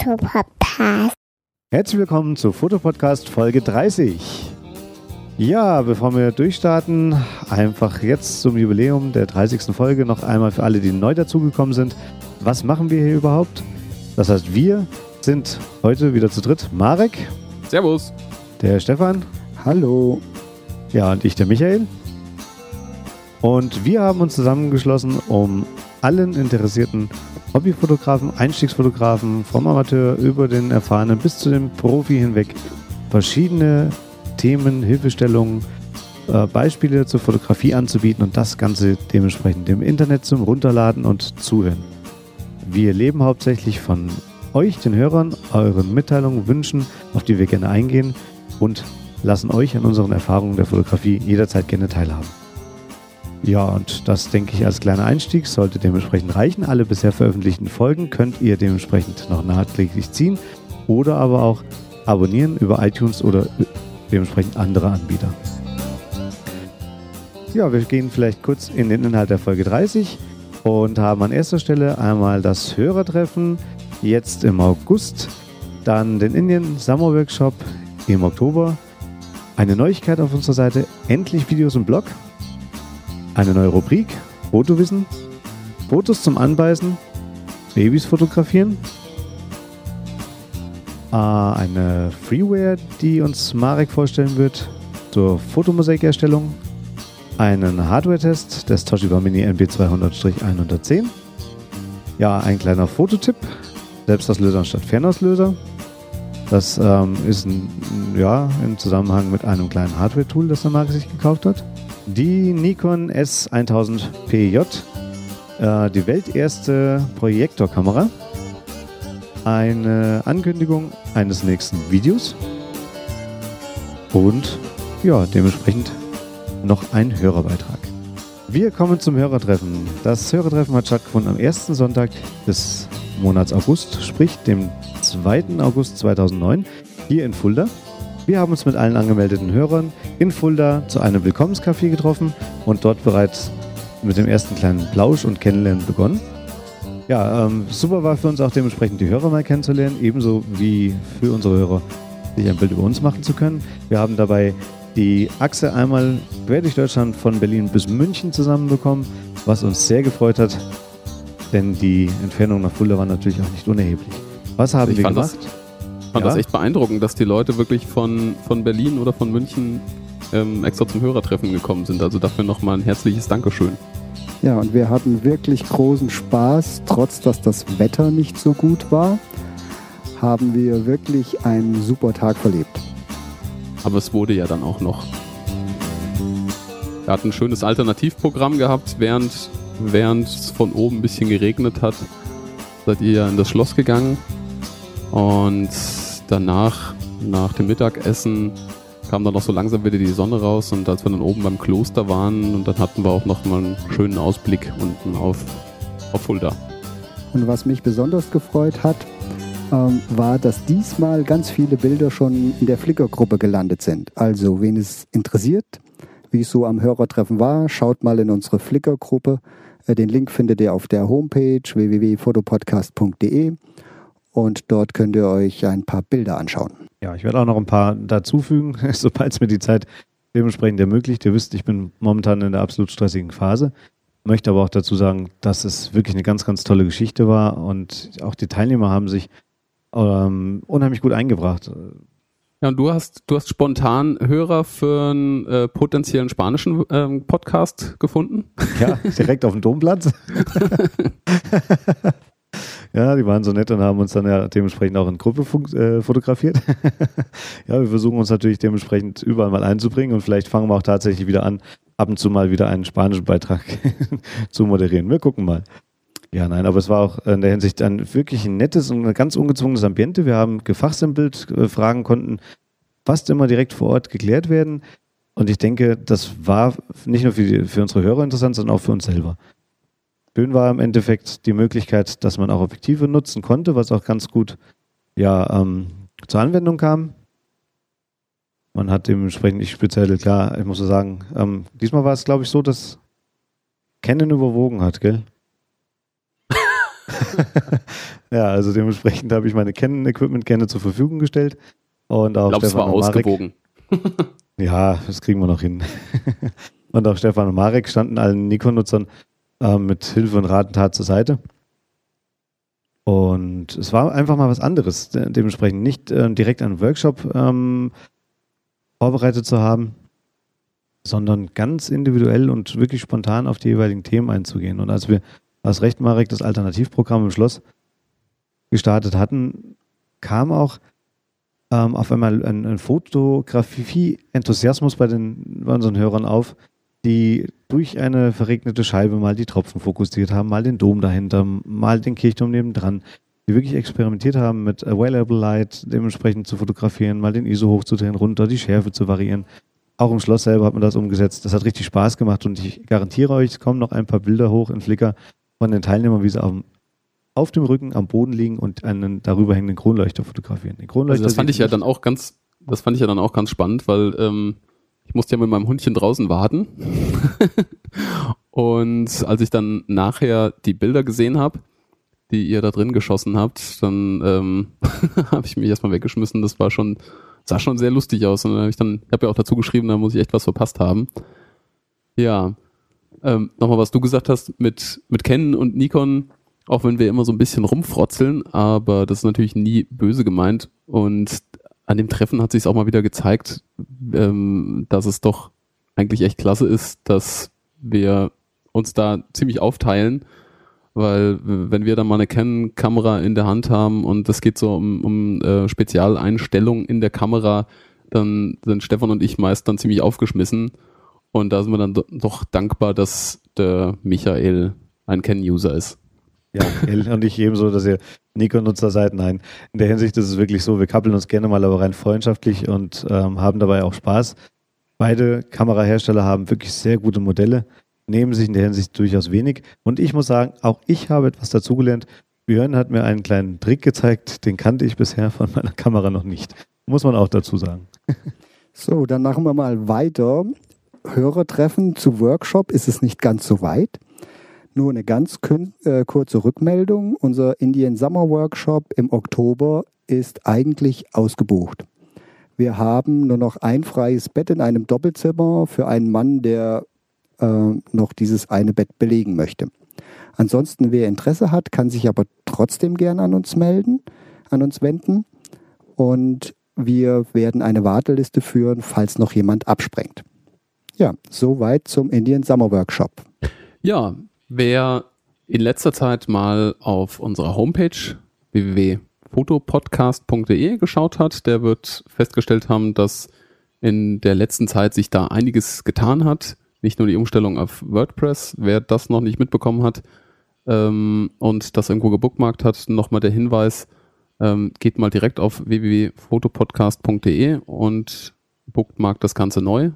Fotopodcast. Herzlich willkommen zu Fotopodcast Folge 30. Ja, bevor wir durchstarten, einfach jetzt zum Jubiläum der 30. Folge noch einmal für alle, die neu dazugekommen sind. Was machen wir hier überhaupt? Das heißt, wir sind heute wieder zu dritt. Marek. Servus. Der Stefan. Hallo. Ja, und ich, der Michael. Und wir haben uns zusammengeschlossen, um allen interessierten Hobbyfotografen, Einstiegsfotografen, vom Amateur über den Erfahrenen bis zu dem Profi hinweg verschiedene Themen, Hilfestellungen, Beispiele zur Fotografie anzubieten und das Ganze dementsprechend im Internet zum Runterladen und Zuhören. Wir leben hauptsächlich von euch, den Hörern, euren Mitteilungen, Wünschen, auf die wir gerne eingehen und lassen euch an unseren Erfahrungen der Fotografie jederzeit gerne teilhaben. Ja, und das, denke ich, als kleiner Einstieg sollte dementsprechend reichen. Alle bisher veröffentlichten Folgen könnt ihr dementsprechend noch nachträglich ziehen oder aber auch abonnieren über iTunes oder dementsprechend andere Anbieter. Ja, wir gehen vielleicht kurz in den Inhalt der Folge 30 und haben an erster Stelle einmal das Hörertreffen jetzt im August, dann den Indian Summer Workshop im Oktober, eine Neuigkeit auf unserer Seite, endlich Videos im Blog, eine neue Rubrik, Fotowissen, Fotos zum Anbeißen, Babys fotografieren, eine Freeware, die uns Marek vorstellen wird, zur Fotomosaikerstellung, einen Hardware-Test des Toshiba Mini NB200-110, ja, ein kleiner Fototipp, Selbstauslöser anstatt Fernauslöser. Das ist im Zusammenhang mit einem kleinen Hardware-Tool, das der Marek sich gekauft hat. Die Nikon S1000PJ, die welterste Projektorkamera, eine Ankündigung eines nächsten Videos und ja, dementsprechend noch ein Hörerbeitrag. Wir kommen zum Hörertreffen. Das Hörertreffen hat stattgefunden am ersten Sonntag des Monats August, sprich dem 2. August 2009, hier in Fulda. Wir haben uns mit allen angemeldeten Hörern in Fulda zu einem Willkommenscafé getroffen und dort bereits mit dem ersten kleinen Plausch und Kennenlernen begonnen. Ja, super war für uns auch dementsprechend die Hörer mal kennenzulernen, ebenso wie für unsere Hörer sich ein Bild über uns machen zu können. Wir haben dabei die Achse einmal quer durch Deutschland von Berlin bis München zusammenbekommen, was uns sehr gefreut hat, denn die Entfernung nach Fulda war natürlich auch nicht unerheblich. Was haben wir gemacht? Ich fand das echt beeindruckend, dass die Leute wirklich von Berlin oder von München extra zum Hörertreffen gekommen sind. Also dafür nochmal ein herzliches Dankeschön. Ja, und wir hatten wirklich großen Spaß, trotz dass das Wetter nicht so gut war, haben wir wirklich einen super Tag verlebt. Aber es wurde ja dann auch noch. Wir hatten ein schönes Alternativprogramm gehabt, während es von oben ein bisschen geregnet hat. Seid ihr ja in das Schloss gegangen und danach, nach dem Mittagessen, kam dann noch so langsam wieder die Sonne raus und als wir dann oben beim Kloster waren und dann hatten wir auch noch mal einen schönen Ausblick unten auf Fulda. Und was mich besonders gefreut hat, war, dass diesmal ganz viele Bilder schon in der Flickr-Gruppe gelandet sind. Also, wen es interessiert, wie es so am Hörertreffen war, schaut mal in unsere Flickr-Gruppe. Den Link findet ihr auf der Homepage www.fotopodcast.de und dort könnt ihr euch ein paar Bilder anschauen. Ja, ich werde auch noch ein paar dazufügen, sobald es mir die Zeit dementsprechend ermöglicht. Ihr wisst, ich bin momentan in der absolut stressigen Phase. Möchte aber auch dazu sagen, dass es wirklich eine ganz, ganz tolle Geschichte war und auch die Teilnehmer haben sich unheimlich gut eingebracht. Ja, und du hast spontan Hörer für einen potenziellen spanischen Podcast gefunden? Ja, direkt auf dem Domplatz. Ja, die waren so nett und haben uns dann ja dementsprechend auch in Gruppe fotografiert. Ja, wir versuchen uns natürlich dementsprechend überall mal einzubringen und vielleicht fangen wir auch tatsächlich wieder an, ab und zu mal wieder einen spanischen Beitrag zu moderieren. Wir gucken mal. Ja, nein, aber es war auch in der Hinsicht ein wirklich nettes und ein ganz ungezwungenes Ambiente. Wir haben gefachsimpelt, Fragen konnten fast immer direkt vor Ort geklärt werden. Und ich denke, das war nicht nur für unsere Hörer interessant, sondern auch für uns selber. Schön war im Endeffekt die Möglichkeit, dass man auch Objektive nutzen konnte, was auch ganz gut zur Anwendung kam. Man hat dementsprechend nicht speziell, klar, ich muss so sagen, diesmal war es, glaube ich, so, dass Canon überwogen hat, gell? Ja, also dementsprechend habe ich meine Canon-Equipment gerne zur Verfügung gestellt. Und auch Ich glaube, es war ausgewogen. Ja, das kriegen wir noch hin. Und auch Stefan und Marek standen allen Nikon-Nutzern mit Hilfe und Rat und Tat zur Seite. Und es war einfach mal was anderes, dementsprechend nicht direkt einen Workshop vorbereitet zu haben, sondern ganz individuell und wirklich spontan auf die jeweiligen Themen einzugehen. Und als wir, hast recht, Marek, das Alternativprogramm im Schloss gestartet hatten, kam auch auf einmal ein Fotografie-Enthusiasmus bei unseren Hörern auf, die durch eine verregnete Scheibe mal die Tropfen fokussiert haben, mal den Dom dahinter, mal den Kirchturm nebendran, die wirklich experimentiert haben mit Available Light dementsprechend zu fotografieren, mal den ISO hochzudrehen, runter, die Schärfe zu variieren. Auch im Schloss selber hat man das umgesetzt. Das hat richtig Spaß gemacht und ich garantiere euch, es kommen noch ein paar Bilder hoch in Flickr von den Teilnehmern, wie sie auf dem Rücken am Boden liegen und einen darüber hängenden Kronleuchter fotografieren. Den Kronleuchter, also das fand ich ja dann auch ganz spannend, weil ich musste ja mit meinem Hundchen draußen warten. Und als ich dann nachher die Bilder gesehen habe, die ihr da drin geschossen habt, dann habe ich mich erstmal weggeschmissen. Das sah schon sehr lustig aus. Und ich habe ja auch dazu geschrieben, da muss ich echt was verpasst haben. Ja, nochmal, was du gesagt hast mit Canon und Nikon, auch wenn wir immer so ein bisschen rumfrotzeln, aber das ist natürlich nie böse gemeint. Und an dem Treffen hat sich es auch mal wieder gezeigt, dass es doch eigentlich echt klasse ist, dass wir uns da ziemlich aufteilen, weil wenn wir dann mal eine Canon-Kamera in der Hand haben und es geht so um Spezialeinstellungen in der Kamera, dann sind Stefan und ich meist dann ziemlich aufgeschmissen und da sind wir dann doch dankbar, dass der Michael ein Canon-User ist. Ja, und ich ebenso, dass ihr Nikon-Nutzer seid. Nein, in der Hinsicht ist es wirklich so, wir kappeln uns gerne mal, aber rein freundschaftlich und haben dabei auch Spaß. Beide Kamerahersteller haben wirklich sehr gute Modelle, nehmen sich in der Hinsicht durchaus wenig. Und ich muss sagen, auch ich habe etwas dazugelernt. Björn hat mir einen kleinen Trick gezeigt, den kannte ich bisher von meiner Kamera noch nicht. Muss man auch dazu sagen. So, dann machen wir mal weiter. Hörertreffen zu Workshop ist es nicht ganz so weit. Nur eine ganz kurze Rückmeldung. Unser Indian Summer Workshop im Oktober ist eigentlich ausgebucht. Wir haben nur noch ein freies Bett in einem Doppelzimmer für einen Mann, der noch dieses eine Bett belegen möchte. Ansonsten, wer Interesse hat, kann sich aber trotzdem gerne an uns wenden. Und wir werden eine Warteliste führen, falls noch jemand abspringt. Ja, soweit zum Indian Summer Workshop. Ja, wer in letzter Zeit mal auf unserer Homepage www.fotopodcast.de geschaut hat, der wird festgestellt haben, dass in der letzten Zeit sich da einiges getan hat. Nicht nur die Umstellung auf WordPress, wer das noch nicht mitbekommen hat und das irgendwo gebookmarkt hat, nochmal der Hinweis, geht mal direkt auf www.fotopodcast.de und bookmarkt das Ganze neu.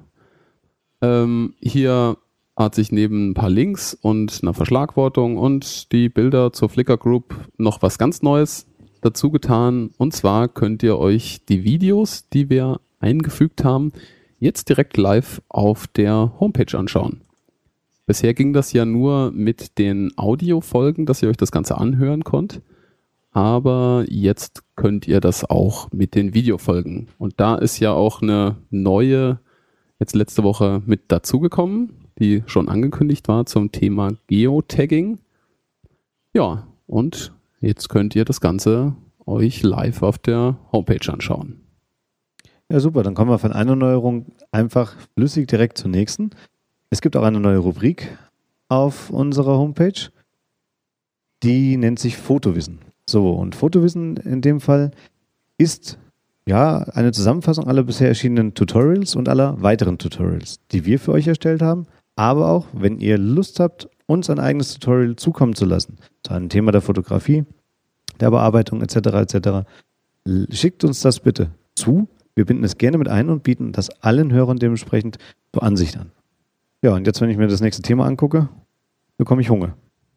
Hier hat sich neben ein paar Links und einer Verschlagwortung und die Bilder zur Flickr Group noch was ganz Neues dazu getan. Und zwar könnt ihr euch die Videos, die wir eingefügt haben, jetzt direkt live auf der Homepage anschauen. Bisher ging das ja nur mit den Audiofolgen, dass ihr euch das Ganze anhören konnt. Aber jetzt könnt ihr das auch mit den Videofolgen. Und da ist ja auch eine neue, jetzt letzte Woche mit dazugekommen, die schon angekündigt war zum Thema Geotagging. Ja, und jetzt könnt ihr das Ganze euch live auf der Homepage anschauen. Ja, super. Dann kommen wir von einer Neuerung einfach flüssig direkt zur nächsten. Es gibt auch eine neue Rubrik auf unserer Homepage. Die nennt sich Fotowissen. So, und Fotowissen in dem Fall ist ja eine Zusammenfassung aller bisher erschienenen Tutorials und aller weiteren Tutorials, die wir für euch erstellt haben. Aber auch, wenn ihr Lust habt, uns ein eigenes Tutorial zukommen zu lassen, zu einem Thema der Fotografie, der Bearbeitung etc., schickt uns das bitte zu. Wir binden es gerne mit ein und bieten das allen Hörern dementsprechend zur Ansicht an. Ja, und jetzt, wenn ich mir das nächste Thema angucke, bekomme ich Hunger.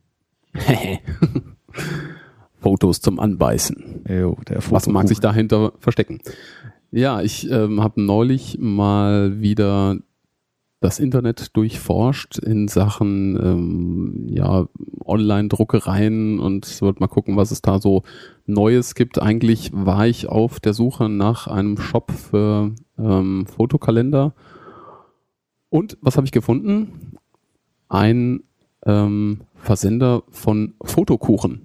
Fotos zum Anbeißen. Jo, was mag sich dahinter verstecken? Ja, ich habe neulich mal wieder das Internet durchforscht in Sachen Online-Druckereien und wollte mal gucken, was es da so Neues gibt. Eigentlich war ich auf der Suche nach einem Shop für Fotokalender. Und was habe ich gefunden? Ein Versender von Fotokuchen.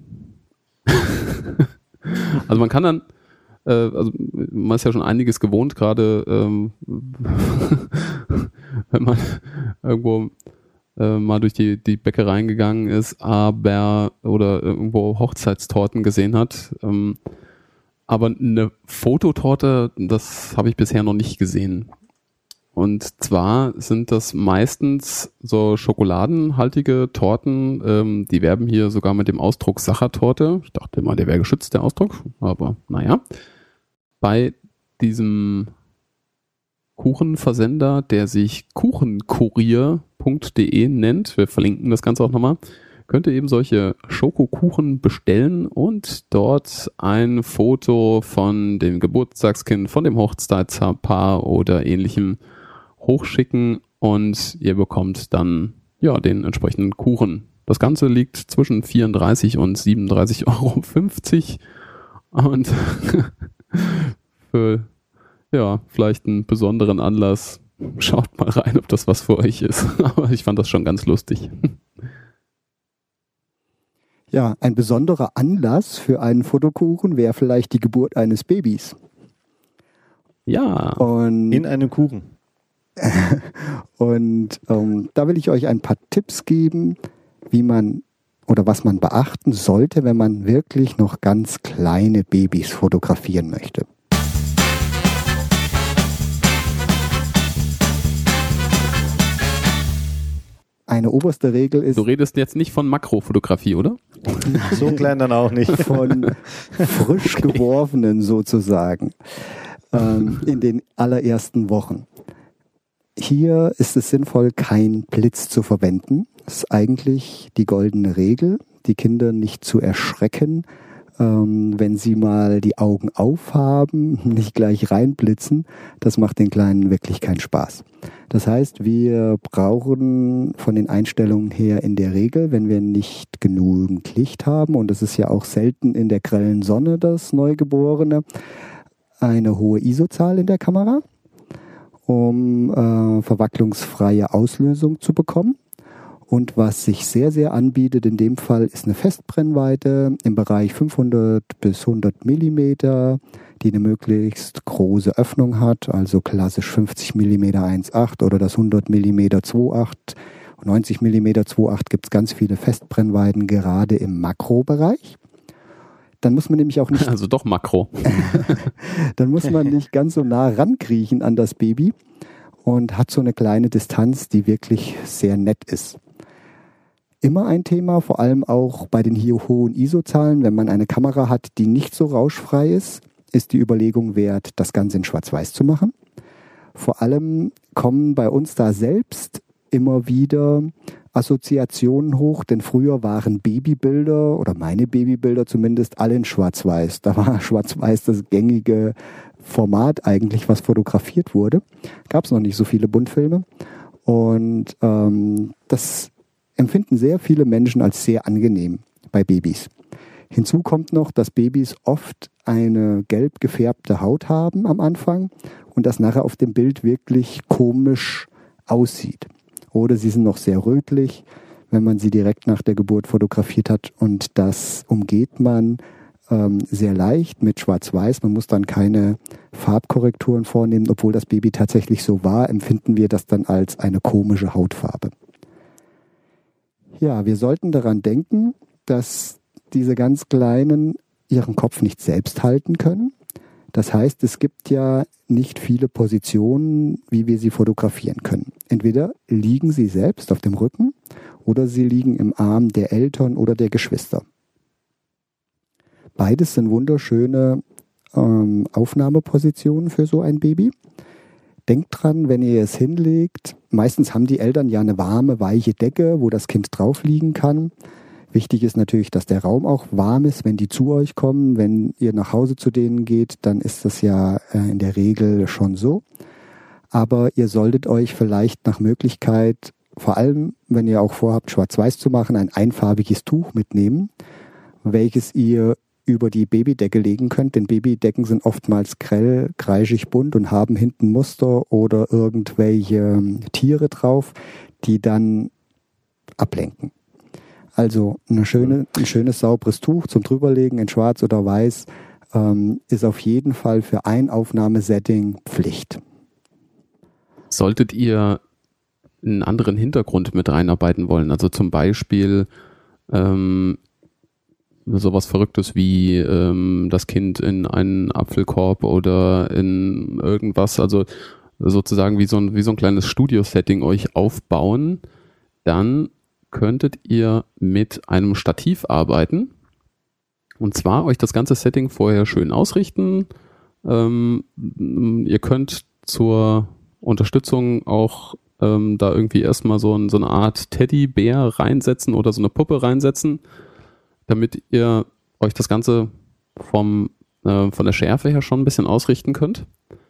Also man kann dann man ist ja schon einiges gewohnt, gerade wenn man irgendwo mal durch die Bäckereien gegangen ist, oder irgendwo Hochzeitstorten gesehen hat. Aber eine Fototorte, das habe ich bisher noch nicht gesehen. Und zwar sind das meistens so schokoladenhaltige Torten, die werben hier sogar mit dem Ausdruck Sachertorte. Ich dachte immer, der wäre geschützt, der Ausdruck, aber naja. Bei diesem Kuchenversender, der sich kuchenkurier.de nennt, wir verlinken das Ganze auch nochmal, könnt ihr eben solche Schokokuchen bestellen und dort ein Foto von dem Geburtstagskind, von dem Hochzeitspaar oder ähnlichem hochschicken und ihr bekommt dann den entsprechenden Kuchen. Das Ganze liegt zwischen 34 und 37,50 € und für vielleicht einen besonderen Anlass schaut mal rein, ob das was für euch ist. Aber ich fand das schon ganz lustig. Ja, ein besonderer Anlass für einen Fotokuchen wäre vielleicht die Geburt eines Babys. Ja. Und in einem Kuchen. Und da will ich euch ein paar Tipps geben, wie man oder was man beachten sollte, wenn man wirklich noch ganz kleine Babys fotografieren möchte. Eine oberste Regel ist... Du redest jetzt nicht von Makrofotografie, oder? So klein dann auch nicht. Von frisch geworfenen sozusagen in den allerersten Wochen. Hier ist es sinnvoll, keinen Blitz zu verwenden. Das ist eigentlich die goldene Regel, die Kinder nicht zu erschrecken, wenn sie mal die Augen aufhaben, nicht gleich reinblitzen. Das macht den Kleinen wirklich keinen Spaß. Das heißt, wir brauchen von den Einstellungen her in der Regel, wenn wir nicht genügend Licht haben, und das ist ja auch selten in der grellen Sonne, das Neugeborene, eine hohe ISO-Zahl in der Kamera, um verwacklungsfreie Auslösung zu bekommen. Und was sich sehr, sehr anbietet in dem Fall, ist eine Festbrennweite im Bereich 500 bis 100 Millimeter, die eine möglichst große Öffnung hat, also klassisch 50 Millimeter 1.8 oder das 100 Millimeter 2.8. 90 Millimeter 2.8 gibt es ganz viele Festbrennweiten, gerade im Makrobereich. Dann muss man nämlich auch nicht... Also doch Makro. Dann muss man nicht ganz so nah rankriechen an das Baby und hat so eine kleine Distanz, die wirklich sehr nett ist. Immer ein Thema, vor allem auch bei den hier hohen ISO-Zahlen, wenn man eine Kamera hat, die nicht so rauschfrei ist die Überlegung wert, das Ganze in Schwarz-Weiß zu machen. Vor allem kommen bei uns da selbst immer wieder Assoziationen hoch, denn früher waren Babybilder, oder meine Babybilder zumindest, alle in Schwarz-Weiß. Da war Schwarz-Weiß das gängige Format eigentlich, was fotografiert wurde. Gab es noch nicht so viele Buntfilme. Und das empfinden sehr viele Menschen als sehr angenehm bei Babys. Hinzu kommt noch, dass Babys oft eine gelb gefärbte Haut haben am Anfang und das nachher auf dem Bild wirklich komisch aussieht. Oder sie sind noch sehr rötlich, wenn man sie direkt nach der Geburt fotografiert hat, und das umgeht man sehr leicht mit Schwarz-Weiß. Man muss dann keine Farbkorrekturen vornehmen, obwohl das Baby tatsächlich so war, empfinden wir das dann als eine komische Hautfarbe. Ja, wir sollten daran denken, dass diese ganz Kleinen ihren Kopf nicht selbst halten können. Das heißt, es gibt ja nicht viele Positionen, wie wir sie fotografieren können. Entweder liegen sie selbst auf dem Rücken oder sie liegen im Arm der Eltern oder der Geschwister. Beides sind wunderschöne Aufnahmepositionen für so ein Baby. Denkt dran, wenn ihr es hinlegt, meistens haben die Eltern ja eine warme, weiche Decke, wo das Kind drauf liegen kann. Wichtig ist natürlich, dass der Raum auch warm ist, wenn die zu euch kommen. Wenn ihr nach Hause zu denen geht, dann ist das ja in der Regel schon so. aber ihr solltet euch vielleicht nach Möglichkeit, vor allem wenn ihr auch vorhabt, schwarz-weiß zu machen, ein einfarbiges Tuch mitnehmen, welches ihr über die Babydecke legen könnt, denn Babydecken sind oftmals grell, kreischig bunt und haben hinten Muster oder irgendwelche Tiere drauf, die dann ablenken. Also ein schönes, sauberes Tuch zum drüberlegen in schwarz oder weiß ist auf jeden Fall für ein Aufnahmesetting Pflicht. Solltet ihr einen anderen Hintergrund mit reinarbeiten wollen, also zum Beispiel sowas Verrücktes wie das Kind in einen Apfelkorb oder in irgendwas, also sozusagen wie so ein kleines Studio-Setting euch aufbauen, dann könntet ihr mit einem Stativ arbeiten und zwar euch das ganze Setting vorher schön ausrichten. Ihr könnt zur Unterstützung auch da irgendwie erstmal so eine Art Teddybär reinsetzen oder so eine Puppe reinsetzen, damit ihr euch das Ganze von der Schärfe her schon ein bisschen ausrichten könnt.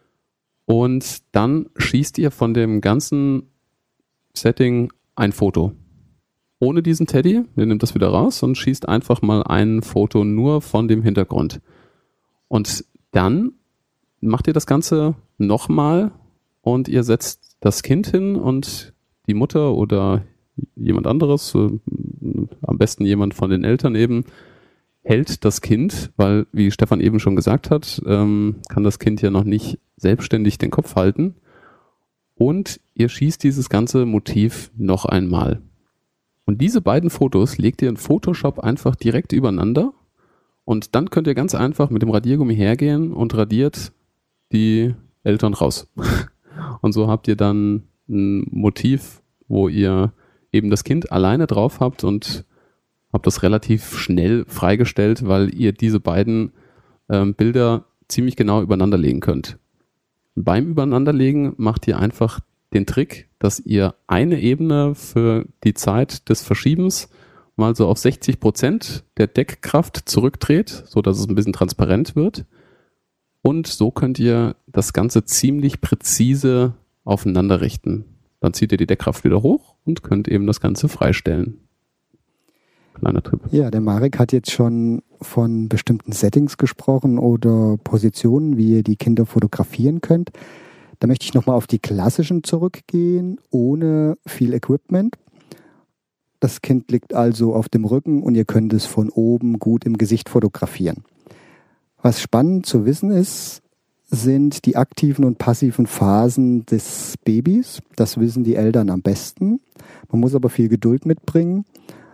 Und dann schießt ihr von dem ganzen Setting ein Foto. Ohne diesen Teddy, ihr nehmt das wieder raus und schießt einfach mal ein Foto nur von dem Hintergrund. Und dann macht ihr das Ganze nochmal und ihr setzt das Kind hin und die Mutter oder jemand anderes, am besten jemand von den Eltern eben, hält das Kind, weil, wie Stefan eben schon gesagt hat, kann das Kind ja noch nicht selbstständig den Kopf halten. Und ihr schießt dieses ganze Motiv noch einmal. Und diese beiden Fotos legt ihr in Photoshop einfach direkt übereinander und dann könnt ihr ganz einfach mit dem Radiergummi hergehen und radiert die Eltern raus. Und so habt ihr dann ein Motiv, wo ihr eben das Kind alleine drauf habt und habt das relativ schnell freigestellt, weil ihr diese beiden Bilder ziemlich genau übereinander legen könnt. Beim Übereinanderlegen macht ihr einfach den Trick, dass ihr eine Ebene für die Zeit des Verschiebens mal so auf 60% der Deckkraft zurückdreht, so dass es ein bisschen transparent wird. Und so könnt ihr das Ganze ziemlich präzise aufeinander richten. Dann zieht ihr die Deckkraft wieder hoch und könnt eben das Ganze freistellen. Kleiner Tipp. Ja, der Marek hat jetzt schon von bestimmten Settings gesprochen oder Positionen, wie ihr die Kinder fotografieren könnt. Da möchte ich nochmal auf die klassischen zurückgehen, ohne viel Equipment. Das Kind liegt also auf dem Rücken und ihr könnt es von oben gut im Gesicht fotografieren. Was spannend zu wissen ist, sind die aktiven und passiven Phasen des Babys. Das wissen die Eltern am besten. Man muss aber viel Geduld mitbringen.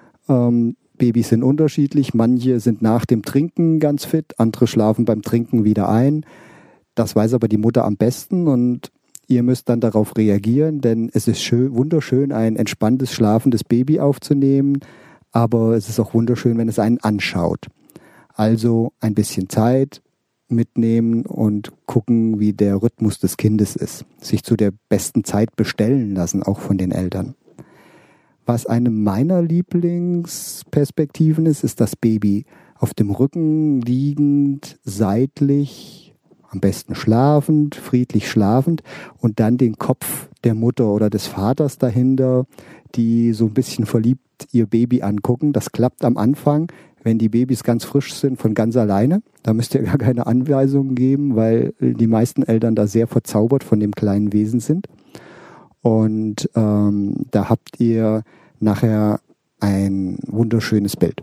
Babys sind unterschiedlich. Manche sind nach dem Trinken ganz fit, andere schlafen beim Trinken wieder ein. Das weiß aber die Mutter am besten und ihr müsst dann darauf reagieren, denn es ist wunderschön, ein entspanntes, schlafendes Baby aufzunehmen, aber es ist auch wunderschön, wenn es einen anschaut. Also ein bisschen Zeit mitnehmen und gucken, wie der Rhythmus des Kindes ist. Sich zu der besten Zeit bestellen lassen, auch von den Eltern. Was eine meiner Lieblingsperspektiven ist, ist das Baby auf dem Rücken liegend, seitlich, am besten schlafend, friedlich schlafend und dann den Kopf der Mutter oder des Vaters dahinter, die so ein bisschen verliebt ihr Baby angucken. Das klappt am Anfang, wenn die Babys ganz frisch sind, von ganz alleine. Da müsst ihr gar keine Anweisungen geben, weil die meisten Eltern da sehr verzaubert von dem kleinen Wesen sind. Und da habt ihr nachher ein wunderschönes Bild.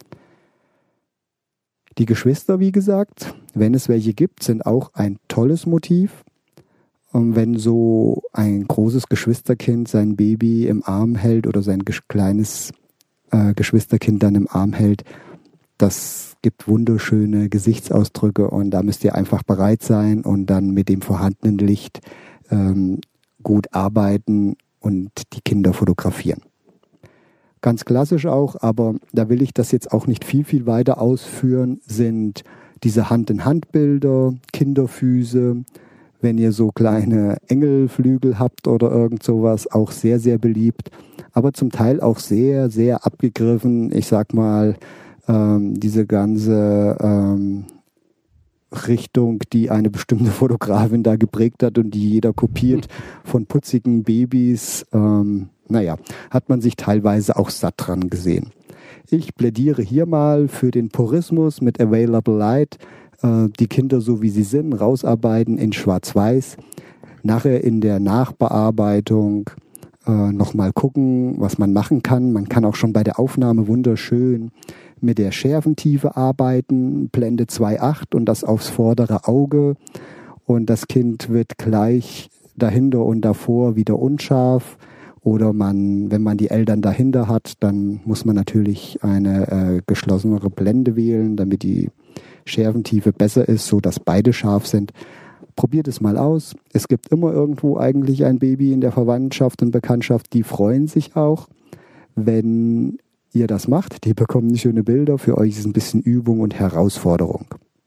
Die Geschwister, wie gesagt, wenn es welche gibt, sind auch ein tolles Motiv. Und wenn so ein großes Geschwisterkind sein Baby im Arm hält oder sein kleines Geschwisterkind dann im Arm hält, das gibt wunderschöne Gesichtsausdrücke und da müsst ihr einfach bereit sein und dann mit dem vorhandenen Licht gut arbeiten und die Kinder fotografieren. Ganz klassisch auch, aber da will ich das jetzt auch nicht viel weiter ausführen, sind diese Hand-in-Hand-Bilder, Kinderfüße, wenn ihr so kleine Engelflügel habt oder irgend sowas, auch sehr, sehr beliebt, aber zum Teil auch sehr, sehr abgegriffen. Ich sag mal, diese ganze Richtung, die eine bestimmte Fotografin da geprägt hat und die jeder kopiert von putzigen Babys. Hat man sich teilweise auch satt dran gesehen. Ich plädiere hier mal für den Purismus mit Available Light. Die Kinder so wie sie sind, rausarbeiten in Schwarz-Weiß. Nachher in der Nachbearbeitung nochmal gucken, was man machen kann. Man kann auch schon bei der Aufnahme wunderschön mit der Schärfentiefe arbeiten, Blende 2.8 und das aufs vordere Auge. Und das Kind wird gleich dahinter und davor wieder unscharf. Oder wenn man die Eltern dahinter hat, dann muss man natürlich eine geschlossenere Blende wählen, damit die Schärfentiefe besser ist, so dass beide scharf sind. Probiert es mal aus. Es gibt immer irgendwo eigentlich ein Baby in der Verwandtschaft und Bekanntschaft, die freuen sich auch, wenn ihr das macht. Die bekommen schöne Bilder. Für euch ist ein bisschen Übung und Herausforderung.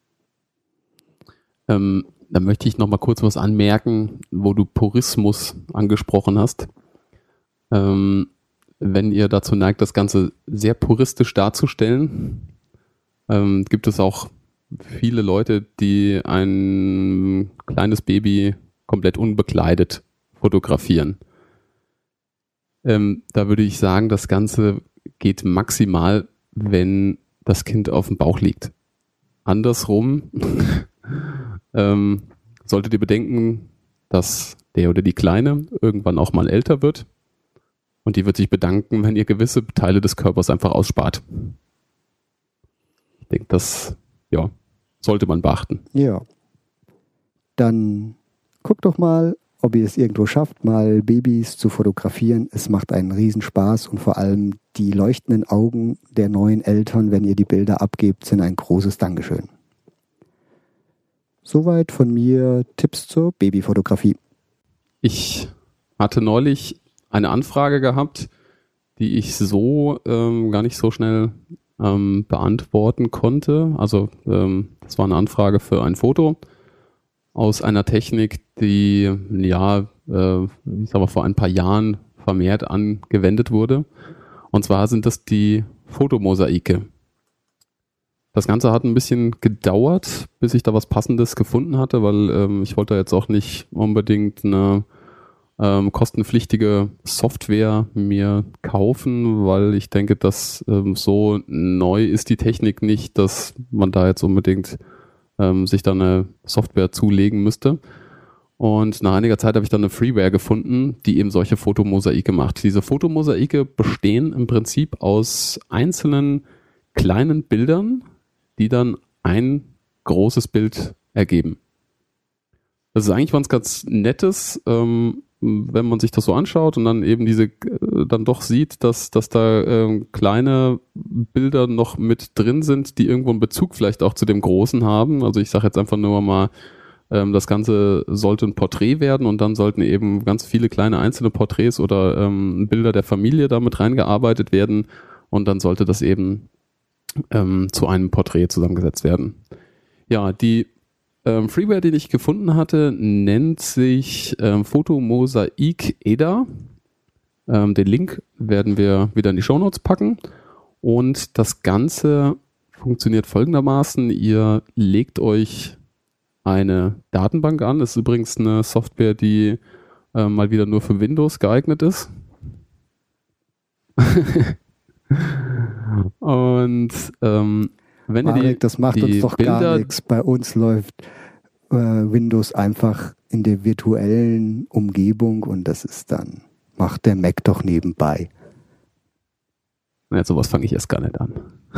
Da möchte ich noch mal kurz was anmerken, wo du Purismus angesprochen hast. Wenn ihr dazu neigt, das Ganze sehr puristisch darzustellen, gibt es auch viele Leute, die ein kleines Baby komplett unbekleidet fotografieren. Da würde ich sagen, das Ganze geht maximal, wenn das Kind auf dem Bauch liegt. Andersrum solltet ihr bedenken, dass der oder die Kleine irgendwann auch mal älter wird und die wird sich bedanken, wenn ihr gewisse Teile des Körpers einfach ausspart. Ich denke, das sollte man beachten. Ja. Dann guckt doch mal, ob ihr es irgendwo schafft, mal Babys zu fotografieren. Es macht einen Riesenspaß und vor allem die leuchtenden Augen der neuen Eltern, wenn ihr die Bilder abgebt, sind ein großes Dankeschön. Soweit von mir Tipps zur Babyfotografie. Ich hatte neulich eine Anfrage gehabt, die ich so gar nicht so schnell beantworten konnte. Also das war eine Anfrage für ein Foto aus einer Technik, die vor ein paar Jahren vermehrt angewendet wurde. Und zwar sind das die Fotomosaike. Das Ganze hat ein bisschen gedauert, bis ich da was Passendes gefunden hatte, weil ich wollte jetzt auch nicht unbedingt eine kostenpflichtige Software mir kaufen, weil ich denke, dass so neu ist die Technik nicht, dass man da jetzt unbedingt sich da eine Software zulegen müsste. Und nach einiger Zeit habe ich dann eine Freeware gefunden, die eben solche Fotomosaike macht. Diese Fotomosaike bestehen im Prinzip aus einzelnen kleinen Bildern, die dann ein großes Bild ergeben. Das ist eigentlich was ganz Nettes, wenn man sich das so anschaut und dann eben dann doch sieht, dass da kleine Bilder noch mit drin sind, die irgendwo einen Bezug vielleicht auch zu dem Großen haben. Also ich sage jetzt einfach nur mal, das Ganze sollte ein Porträt werden und dann sollten eben ganz viele kleine einzelne Porträts oder Bilder der Familie damit reingearbeitet werden und dann sollte das eben zu einem Porträt zusammengesetzt werden. Ja, die Freeware, die ich gefunden hatte, nennt sich Fotomosaik EDA. Den Link werden wir wieder in die Shownotes packen. Und das Ganze funktioniert folgendermaßen. Ihr legt euch eine Datenbank an. Das ist übrigens eine Software, die mal wieder nur für Windows geeignet ist. Und wenn Marek, ihr das macht uns doch gar nichts. Bei uns läuft Windows einfach in der virtuellen Umgebung und macht der Mac doch nebenbei. Ja, sowas fange ich erst gar nicht an.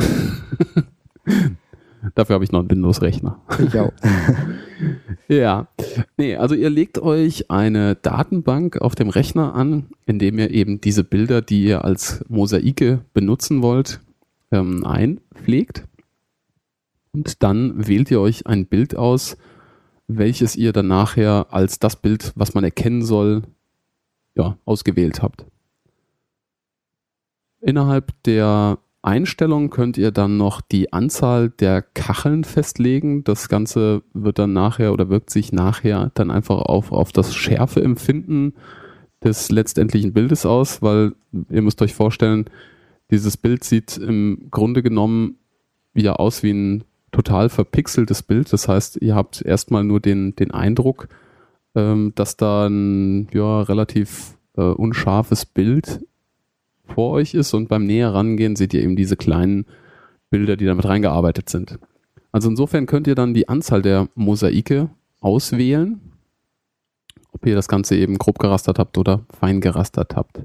Dafür habe ich noch einen Windows-Rechner. Ich auch. Ja. Nee, also ihr legt euch eine Datenbank auf dem Rechner an, indem ihr eben diese Bilder, die ihr als Mosaike benutzen wollt, einpflegt. Und dann wählt ihr euch ein Bild aus, welches ihr dann nachher als das Bild, was man erkennen soll, ausgewählt habt. Innerhalb der Einstellung könnt ihr dann noch die Anzahl der Kacheln festlegen. Das Ganze wird dann nachher oder wirkt sich nachher dann einfach auf das Schärfeempfinden des letztendlichen Bildes aus, weil ihr müsst euch vorstellen, dieses Bild sieht im Grunde genommen wieder aus wie ein total verpixeltes Bild. Das heißt, ihr habt erstmal nur den Eindruck, dass da ein relativ unscharfes Bild vor euch ist und beim näher rangehen seht ihr eben diese kleinen Bilder, die damit reingearbeitet sind. Also insofern könnt ihr dann die Anzahl der Mosaike auswählen, ob ihr das Ganze eben grob gerastert habt oder fein gerastert habt.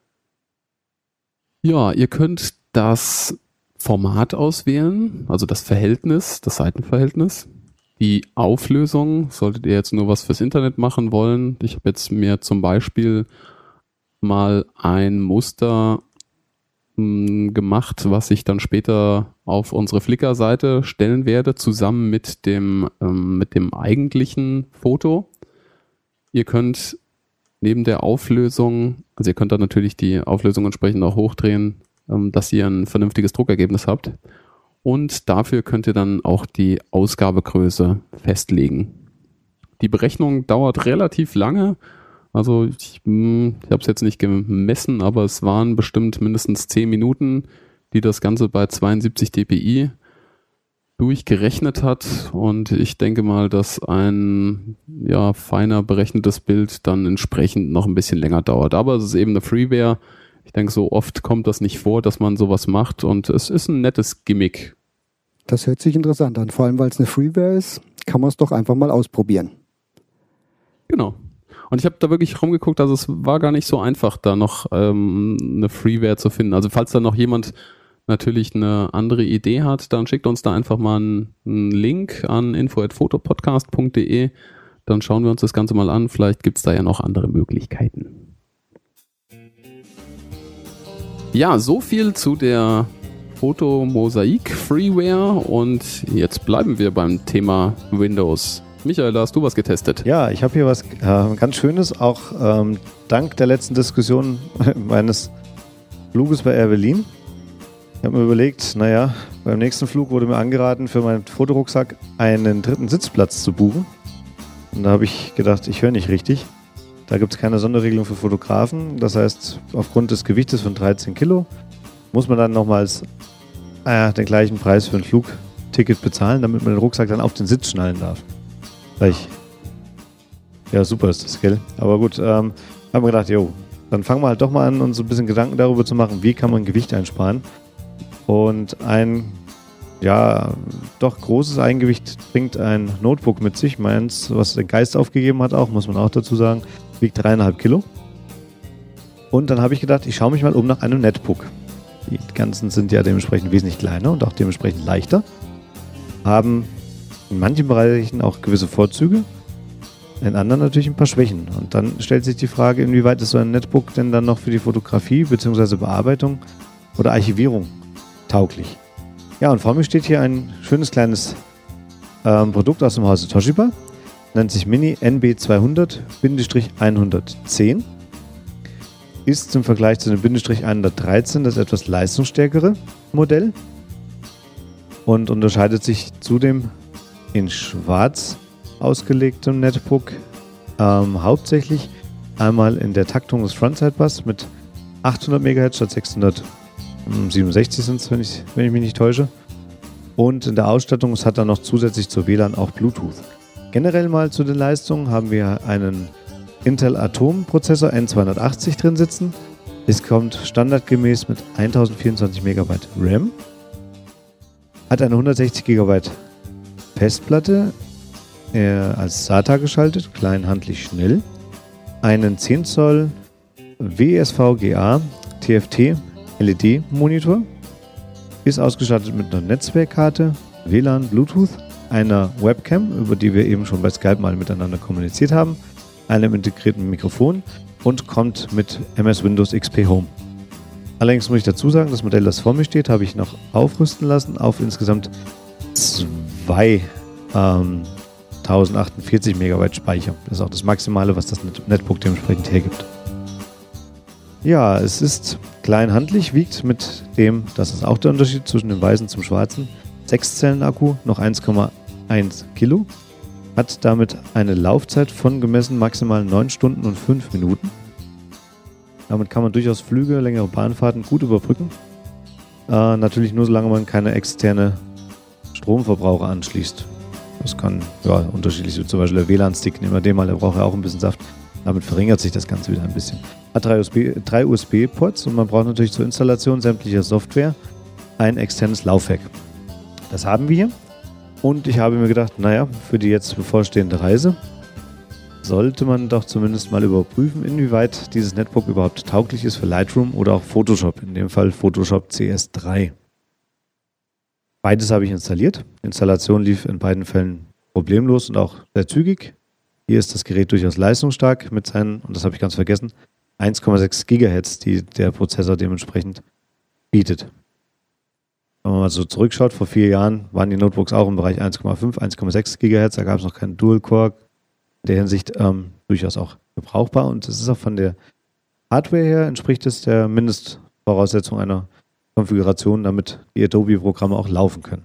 Ja, ihr könnt das Format auswählen, also das Verhältnis, das Seitenverhältnis. Die Auflösung, solltet ihr jetzt nur was fürs Internet machen wollen. Ich habe jetzt mir zum Beispiel mal ein Muster gemacht, was ich dann später auf unsere Flickr-Seite stellen werde, zusammen mit dem eigentlichen Foto. Ihr könnt neben der Auflösung, also ihr könnt dann natürlich die Auflösung entsprechend auch hochdrehen, dass ihr ein vernünftiges Druckergebnis habt. Und dafür könnt ihr dann auch die Ausgabegröße festlegen. Die Berechnung dauert relativ lange. Also ich habe es jetzt nicht gemessen, aber es waren bestimmt mindestens 10 Minuten, die das Ganze bei 72 dpi durchgerechnet hat. Und ich denke mal, dass ein feiner berechnetes Bild dann entsprechend noch ein bisschen länger dauert. Aber es ist eben eine Freeware. Ich denke, so oft kommt das nicht vor, dass man sowas macht. Und es ist ein nettes Gimmick. Das hört sich interessant an. Vor allem, weil es eine Freeware ist, kann man es doch einfach mal ausprobieren. Genau. Und ich habe da wirklich rumgeguckt, also es war gar nicht so einfach, da noch eine Freeware zu finden. Also falls da noch jemand natürlich eine andere Idee hat, dann schickt uns da einfach mal einen Link an info@photopodcast.de. Dann schauen wir uns das Ganze mal an. Vielleicht gibt es da ja noch andere Möglichkeiten. Ja, so viel zu der Fotomosaik Freeware und jetzt bleiben wir beim Thema Windows. Michael, da hast du was getestet. Ja, ich habe hier was ganz Schönes, auch dank der letzten Diskussion meines Fluges bei Air Berlin. Ich habe mir überlegt, beim nächsten Flug wurde mir angeraten, für meinen Fotorucksack einen dritten Sitzplatz zu buchen. Und da habe ich gedacht, ich höre nicht richtig. Da gibt es keine Sonderregelung für Fotografen. Das heißt, aufgrund des Gewichtes von 13 Kilo muss man dann nochmals den gleichen Preis für ein Flugticket bezahlen, damit man den Rucksack dann auf den Sitz schnallen darf. Ja, super ist das, gell? Aber gut, haben wir gedacht, dann fangen wir halt doch mal an, uns so ein bisschen Gedanken darüber zu machen, wie kann man Gewicht einsparen. Und ein, doch großes Eigengewicht bringt ein Notebook mit sich. Meins, was den Geist aufgegeben hat auch, muss man auch dazu sagen, wiegt 3,5 Kilo. Und dann habe ich gedacht, ich schaue mich mal um nach einem Netbook. Die ganzen sind ja dementsprechend wesentlich kleiner und auch dementsprechend leichter. Haben in manchen Bereichen auch gewisse Vorzüge, in anderen natürlich ein paar Schwächen. Und dann stellt sich die Frage, inwieweit ist so ein Netbook denn dann noch für die Fotografie bzw. Bearbeitung oder Archivierung tauglich. Ja, und vor mir steht hier ein schönes kleines Produkt aus dem Hause Toshiba. Nennt sich Mini NB200-110. Ist im Vergleich zu dem -113 das etwas leistungsstärkere Modell und unterscheidet sich zudem in schwarz ausgelegtem Netbook hauptsächlich einmal in der Taktung des Frontside-Bus mit 800 MHz statt 667 sind es, wenn ich mich nicht täusche. Und in der Ausstattung, es hat dann noch zusätzlich zur WLAN auch Bluetooth. Generell mal zu den Leistungen haben wir einen Intel Atom Prozessor N280 drin sitzen. Es kommt standardgemäß mit 1024 MB RAM. Hat eine 160 GB Festplatte als SATA geschaltet, klein, handlich, schnell. Einen 10 Zoll WSVGA TFT LED Monitor. Ist ausgestattet mit einer Netzwerkkarte, WLAN, Bluetooth, einer Webcam, über die wir eben schon bei Skype mal miteinander kommuniziert haben, einem integrierten Mikrofon und kommt mit MS Windows XP Home. Allerdings muss ich dazu sagen, das Modell, das vor mir steht, habe ich noch aufrüsten lassen auf insgesamt 2 1048 MB Speicher. Das ist auch das Maximale, was das Netbook dementsprechend hergibt. Ja, es ist klein handlich, wiegt mit dem, das ist auch der Unterschied zwischen dem weißen zum schwarzen, 6-Zellen-Akku, noch 1,1 Kilo. Hat damit eine Laufzeit von gemessen maximal 9 Stunden und 5 Minuten. Damit kann man durchaus Flüge, längere Bahnfahrten gut überbrücken. Natürlich nur, solange man keine externe Stromverbraucher anschließt. Das kann unterschiedlich sein. Zum Beispiel der WLAN-Stick, nehmen wir den mal, der braucht ja auch ein bisschen Saft. Damit verringert sich das Ganze wieder ein bisschen. Hat drei USB-Ports und man braucht natürlich zur Installation sämtlicher Software ein externes Laufwerk. Das haben wir hier. Und ich habe mir gedacht, für die jetzt bevorstehende Reise sollte man doch zumindest mal überprüfen, inwieweit dieses Netbook überhaupt tauglich ist für Lightroom oder auch Photoshop. In dem Fall Photoshop CS3. Beides habe ich installiert. Die Installation lief in beiden Fällen problemlos und auch sehr zügig. Hier ist das Gerät durchaus leistungsstark mit seinen, und das habe ich ganz vergessen, 1,6 GHz, die der Prozessor dementsprechend bietet. Wenn man mal so zurückschaut, vor 4 Jahren waren die Notebooks auch im Bereich 1,5, 1,6 GHz. Da gab es noch keinen Dual-Core. In der Hinsicht durchaus auch gebrauchbar. Und es ist auch von der Hardware her, entspricht es der Mindestvoraussetzung einer Konfiguration, damit die Adobe-Programme auch laufen können.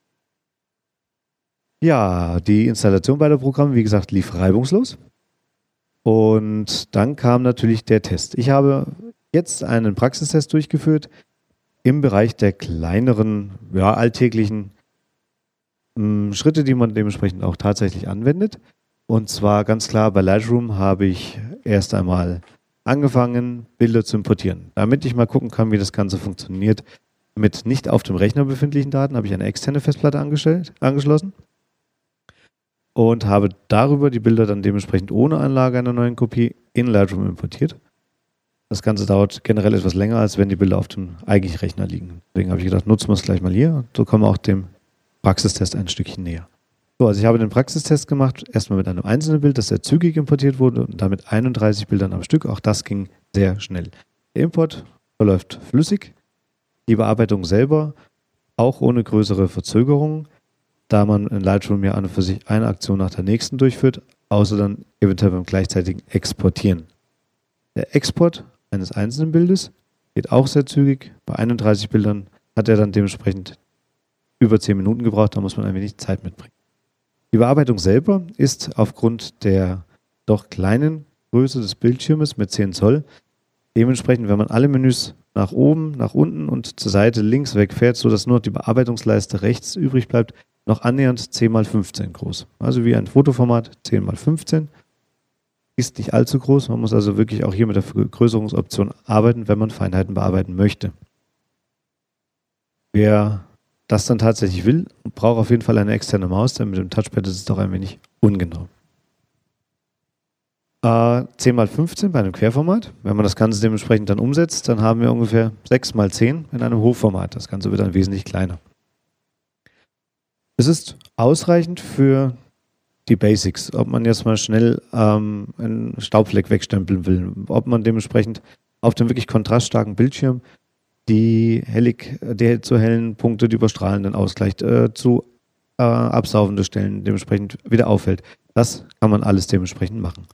Ja, die Installation beider Programme, wie gesagt, lief reibungslos. Und dann kam natürlich der Test. Ich habe jetzt einen Praxistest durchgeführt im Bereich der kleineren, alltäglichen Schritte, die man dementsprechend auch tatsächlich anwendet. Und zwar ganz klar, bei Lightroom habe ich erst einmal angefangen, Bilder zu importieren. Damit ich mal gucken kann, wie das Ganze funktioniert. Mit nicht auf dem Rechner befindlichen Daten habe ich eine externe Festplatte angeschlossen und habe darüber die Bilder dann dementsprechend ohne Anlage einer neuen Kopie in Lightroom importiert. Das Ganze dauert generell etwas länger, als wenn die Bilder auf dem eigentlichen Rechner liegen. Deswegen habe ich gedacht, nutzen wir es gleich mal hier. So kommen wir auch dem Praxistest ein Stückchen näher. So, also ich habe den Praxistest gemacht, erstmal mit einem einzelnen Bild, das sehr zügig importiert wurde und damit 31 Bildern am Stück. Auch das ging sehr schnell. Der Import verläuft flüssig. Die Bearbeitung selber auch ohne größere Verzögerungen, da man in Lightroom ja an und für sich eine Aktion nach der nächsten durchführt, außer dann eventuell beim gleichzeitigen Exportieren. Der Export eines einzelnen Bildes geht auch sehr zügig. Bei 31 Bildern hat er dann dementsprechend über 10 Minuten gebraucht, da muss man ein wenig Zeit mitbringen. Die Bearbeitung selber ist aufgrund der doch kleinen Größe des Bildschirmes mit 10 Zoll dementsprechend, wenn man alle Menüs nach oben, nach unten und zur Seite links wegfährt, sodass nur die Bearbeitungsleiste rechts übrig bleibt, noch annähernd 10x15 groß. Also wie ein Fotoformat 10x15. Ist nicht allzu groß. Man muss also wirklich auch hier mit der Vergrößerungsoption arbeiten, wenn man Feinheiten bearbeiten möchte. Wer das dann tatsächlich will, braucht auf jeden Fall eine externe Maus, denn mit dem Touchpad ist es doch ein wenig ungenau. 10x15 bei einem Querformat. Wenn man das Ganze dementsprechend dann umsetzt, dann haben wir ungefähr 6x10 in einem Hochformat. Das Ganze wird dann wesentlich kleiner. Es ist ausreichend für die Basics. Ob man jetzt mal schnell einen Staubfleck wegstempeln will, ob man dementsprechend auf dem wirklich kontraststarken Bildschirm die zu hellen Punkte, die überstrahlenden ausgleicht, zu absaugende Stellen dementsprechend wieder auffällt. Das kann man alles dementsprechend machen.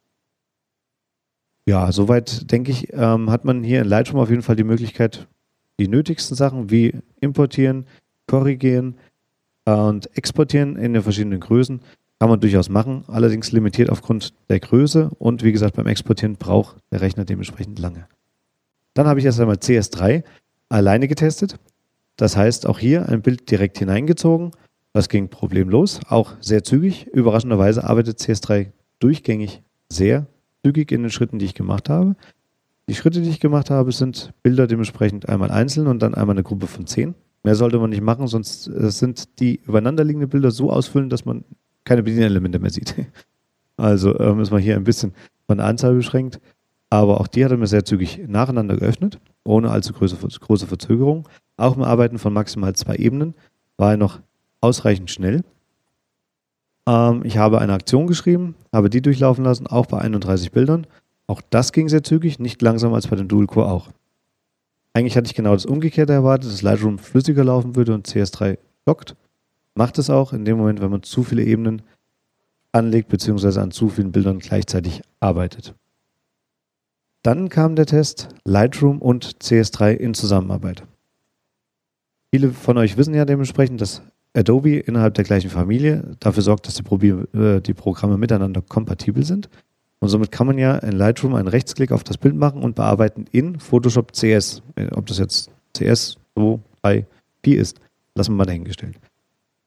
Ja, soweit denke ich, hat man hier in Lightroom auf jeden Fall die Möglichkeit, die nötigsten Sachen wie importieren, korrigieren und exportieren in den verschiedenen Größen kann man durchaus machen, allerdings limitiert aufgrund der Größe und wie gesagt beim Exportieren braucht der Rechner dementsprechend lange. Dann habe ich erst einmal CS3 alleine getestet. Das heißt, auch hier ein Bild direkt hineingezogen. Das ging problemlos, auch sehr zügig. Überraschenderweise arbeitet CS3 durchgängig sehr zügig in den Schritten, die ich gemacht habe. Die Schritte, die ich gemacht habe, sind Bilder dementsprechend einmal einzeln und dann einmal eine Gruppe von 10. Mehr sollte man nicht machen, sonst sind die übereinanderliegenden Bilder so ausfüllend, dass man keine Bedienelemente mehr sieht. Also ist man hier ein bisschen von der Anzahl beschränkt. Aber auch die hat er mir sehr zügig nacheinander geöffnet, ohne allzu große Verzögerung. Auch im Arbeiten von maximal 2 Ebenen war er noch ausreichend schnell. Ich habe eine Aktion geschrieben, habe die durchlaufen lassen, auch bei 31 Bildern. Auch das ging sehr zügig, nicht langsamer als bei dem Dual-Core auch. Eigentlich hatte ich genau das Umgekehrte erwartet, dass Lightroom flüssiger laufen würde und CS3 stockt. Macht es auch in dem Moment, wenn man zu viele Ebenen anlegt, beziehungsweise an zu vielen Bildern gleichzeitig arbeitet. Dann kam der Test Lightroom und CS3 in Zusammenarbeit. Viele von euch wissen ja dementsprechend, dass Adobe innerhalb der gleichen Familie dafür sorgt, dass die Programme miteinander kompatibel sind. Und somit kann man ja in Lightroom einen Rechtsklick auf das Bild machen und bearbeiten in Photoshop CS. Ob das jetzt CS 2, 3, 4 ist, lassen wir mal dahingestellt.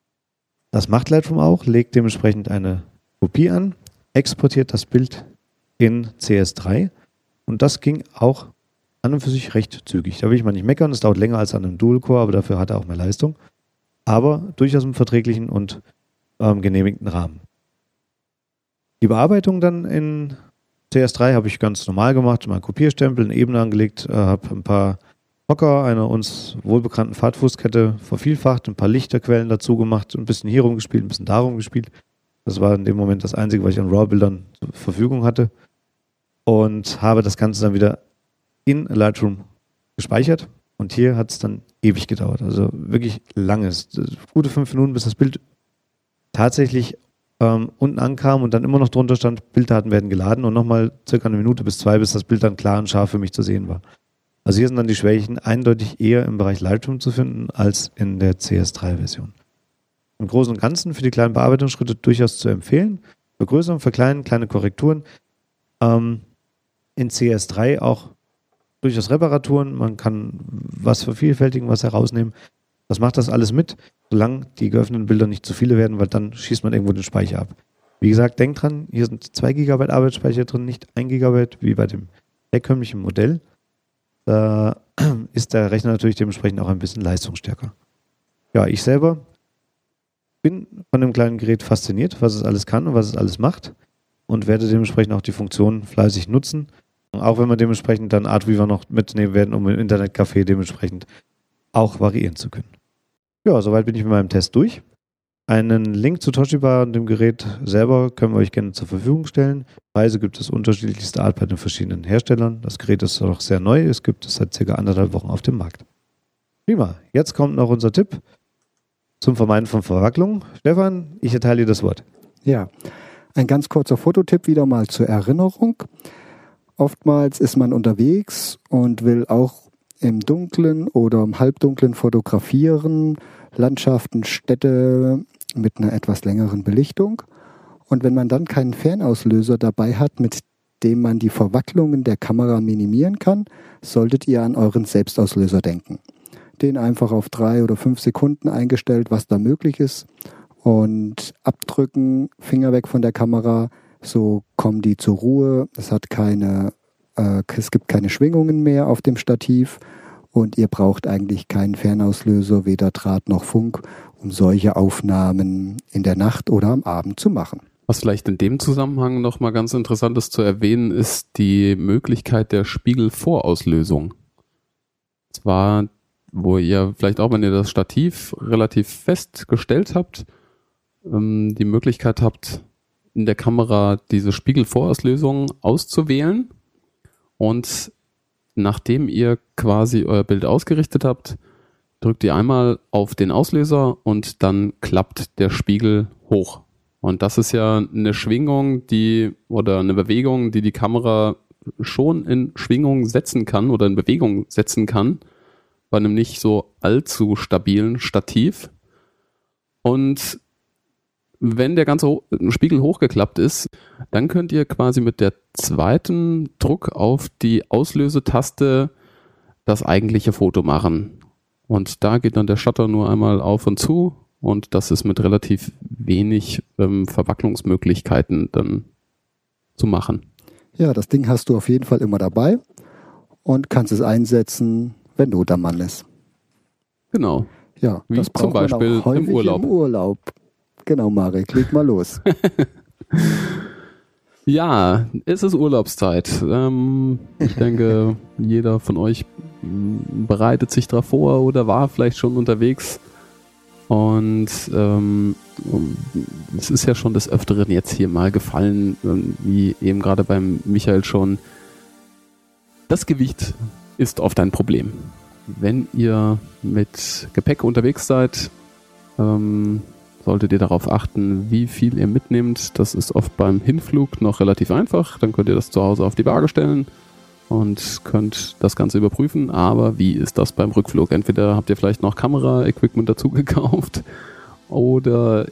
Das macht Lightroom auch, legt dementsprechend eine Kopie an, exportiert das Bild in CS3 und das ging auch an und für sich recht zügig. Da will ich mal nicht meckern, es dauert länger als an einem Dual-Core, aber dafür hat er auch mehr Leistung. Aber durchaus im verträglichen und genehmigten Rahmen. Die Bearbeitung dann in CS3 habe ich ganz normal gemacht, mal einen Kopierstempel, eine Ebene angelegt, habe ein paar Hocker einer uns wohlbekannten Fahrtfußkette vervielfacht, ein paar Lichterquellen dazu gemacht, ein bisschen hier rumgespielt, ein bisschen da rumgespielt. Das war in dem Moment das Einzige, was ich an RAW-Bildern zur Verfügung hatte. Und habe das Ganze dann wieder in Lightroom gespeichert. Und hier hat es dann ewig gedauert. Also wirklich langes. Gute 5 Minuten, bis das Bild tatsächlich unten ankam und dann immer noch drunter stand, Bilddaten werden geladen und nochmal circa 1 Minute bis 2, bis das Bild dann klar und scharf für mich zu sehen war. Also hier sind dann die Schwächen eindeutig eher im Bereich Lightroom zu finden, als in der CS3-Version. Im Großen und Ganzen für die kleinen Bearbeitungsschritte durchaus zu empfehlen. Vergrößern, verkleinern, kleine Korrekturen. In CS3 auch durchaus Reparaturen. Man kann was vervielfältigen, was herausnehmen. Das macht das alles mit, solange die geöffneten Bilder nicht zu viele werden, weil dann schießt man irgendwo den Speicher ab. Wie gesagt, denkt dran, hier sind 2 GB Arbeitsspeicher drin, nicht 1 GB wie bei dem herkömmlichen Modell. Da ist der Rechner natürlich dementsprechend auch ein bisschen leistungsstärker. Ja, ich selber bin von dem kleinen Gerät fasziniert, was es alles kann und was es alles macht und werde dementsprechend auch die Funktionen fleißig nutzen. Auch wenn wir dementsprechend dann Artweaver noch mitnehmen werden, um im Internetcafé dementsprechend auch variieren zu können. Ja, soweit bin ich mit meinem Test durch. Einen Link zu Toshiba und dem Gerät selber können wir euch gerne zur Verfügung stellen. Preise gibt es unterschiedlichste Art bei den verschiedenen Herstellern. Das Gerät ist noch sehr neu, es gibt es seit ca. 1,5 Wochen auf dem Markt. Prima, jetzt kommt noch unser Tipp zum Vermeiden von Verwacklung. Stefan, ich erteile dir das Wort. Ja, ein ganz kurzer Fototipp wieder mal zur Erinnerung. Oftmals ist man unterwegs und will auch im Dunklen oder im Halbdunklen fotografieren, Landschaften, Städte mit einer etwas längeren Belichtung. Und wenn man dann keinen Fernauslöser dabei hat, mit dem man die Verwacklungen der Kamera minimieren kann, solltet ihr an euren Selbstauslöser denken. Den einfach auf 3 oder 5 Sekunden eingestellt, was da möglich ist. Und abdrücken, Finger weg von der Kamera, so kommen die zur Ruhe. Es gibt keine Schwingungen mehr auf dem Stativ und ihr braucht eigentlich keinen Fernauslöser, weder Draht noch Funk, um solche Aufnahmen in der Nacht oder am Abend zu machen. Was vielleicht in dem Zusammenhang nochmal ganz interessant ist zu erwähnen, ist die Möglichkeit der Spiegelvorauslösung. Zwar, wo ihr vielleicht auch, wenn ihr das Stativ relativ fest gestellt habt, die Möglichkeit habt, in der Kamera diese Spiegelvorauslösung auszuwählen und nachdem ihr quasi euer Bild ausgerichtet habt, drückt ihr einmal auf den Auslöser und dann klappt der Spiegel hoch. Und das ist ja eine Schwingung, oder eine Bewegung, die Kamera schon in Schwingung setzen kann oder in Bewegung setzen kann, bei einem nicht so allzu stabilen Stativ. Und wenn der ganze Spiegel hochgeklappt ist, dann könnt ihr quasi mit der zweiten Druck auf die Auslösetaste das eigentliche Foto machen. Und da geht dann der Shutter nur einmal auf und zu und das ist mit relativ wenig Verwacklungsmöglichkeiten dann zu machen. Ja, das Ding hast du auf jeden Fall immer dabei und kannst es einsetzen, wenn Not am Mann ist. Genau. Ja, wie das braucht zum Beispiel man auch häufig im Urlaub. Genau, Marek, leg mal los. Ja, es ist Urlaubszeit. Ich denke, jeder von euch bereitet sich darauf vor oder war vielleicht schon unterwegs. Und es ist ja schon des Öfteren jetzt hier mal gefallen, wie eben gerade beim Michael schon. Das Gewicht ist oft ein Problem. Wenn ihr mit Gepäck unterwegs seid, solltet ihr darauf achten, wie viel ihr mitnehmt. Das ist oft beim Hinflug noch relativ einfach. Dann könnt ihr das zu Hause auf die Waage stellen und könnt das Ganze überprüfen. Aber wie ist das beim Rückflug? Entweder habt ihr vielleicht noch Kamera-Equipment dazu gekauft oder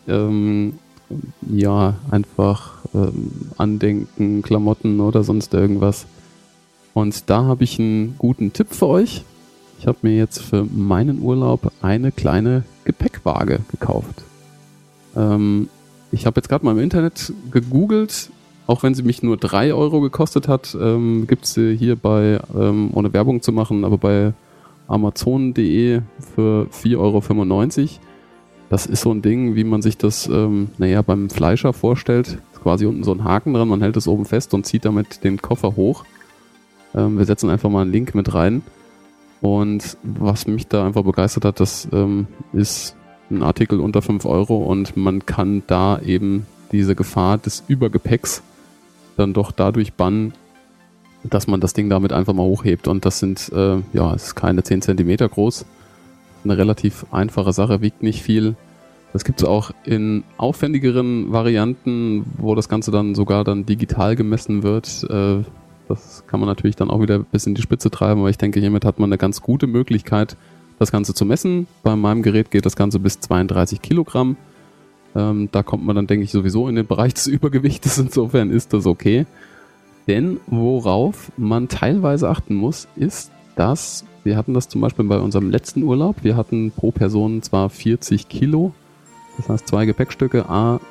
einfach Andenken, Klamotten oder sonst irgendwas. Und da habe ich einen guten Tipp für euch. Ich habe mir jetzt für meinen Urlaub eine kleine Gepäckwaage gekauft. Ich habe jetzt gerade mal im Internet gegoogelt, auch wenn sie mich nur 3 Euro gekostet hat, gibt es sie hier bei, ohne Werbung zu machen, aber bei Amazon.de für 4,95 Euro. Das ist so ein Ding, wie man sich das beim Fleischer vorstellt. Ist quasi unten so ein Haken dran, man hält es oben fest und zieht damit den Koffer hoch. Wir setzen einfach mal einen Link mit rein. Und was mich da einfach begeistert hat, das ist ein Artikel unter 5 Euro und man kann da eben diese Gefahr des Übergepäcks dann doch dadurch bannen, dass man das Ding damit einfach mal hochhebt. Und das sind, es ist keine 10 Zentimeter groß. Eine relativ einfache Sache, wiegt nicht viel. Das gibt es auch in aufwendigeren Varianten, wo das Ganze dann sogar dann digital gemessen wird. Das kann man natürlich dann auch wieder bis in die Spitze treiben, aber ich denke, hiermit hat man eine ganz gute Möglichkeit, das Ganze zu messen. Bei meinem Gerät geht das Ganze bis 32 Kilogramm. Da kommt man dann, denke ich, sowieso in den Bereich des Übergewichtes. Insofern ist das okay. Denn worauf man teilweise achten muss, ist, dass, wir hatten das zum Beispiel bei unserem letzten Urlaub, wir hatten pro Person zwar 40 Kilo, das heißt 2 Gepäckstücke,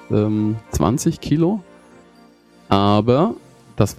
20 Kilo, aber das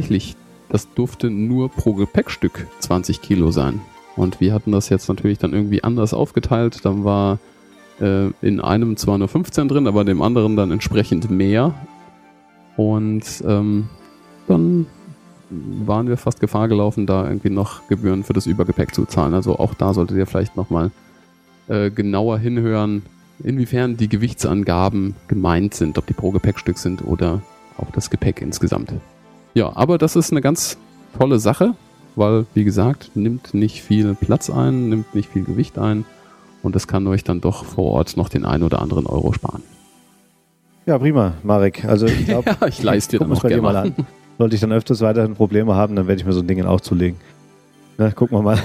durfte nur pro Gepäckstück 20 Kilo sein. Und wir hatten das jetzt natürlich dann irgendwie anders aufgeteilt. Dann war in einem zwar nur 15 drin, aber dem anderen dann entsprechend mehr. Und dann waren wir fast Gefahr gelaufen, da irgendwie noch Gebühren für das Übergepäck zu zahlen. Also auch da solltet ihr vielleicht nochmal genauer hinhören, inwiefern die Gewichtsangaben gemeint sind, ob die pro Gepäckstück sind oder auch das Gepäck insgesamt. Ja, aber das ist eine ganz tolle Sache, weil, wie gesagt, nimmt nicht viel Platz ein, nimmt nicht viel Gewicht ein und das kann euch dann doch vor Ort noch den einen oder anderen Euro sparen. Ja, prima, Marek. Also ich glaube, ja, ich leiste dir dann noch gerne mal an. Sollte ich dann öfters weiterhin Probleme haben, dann werde ich mir so ein Ding auch zulegen. Na, gucken wir mal.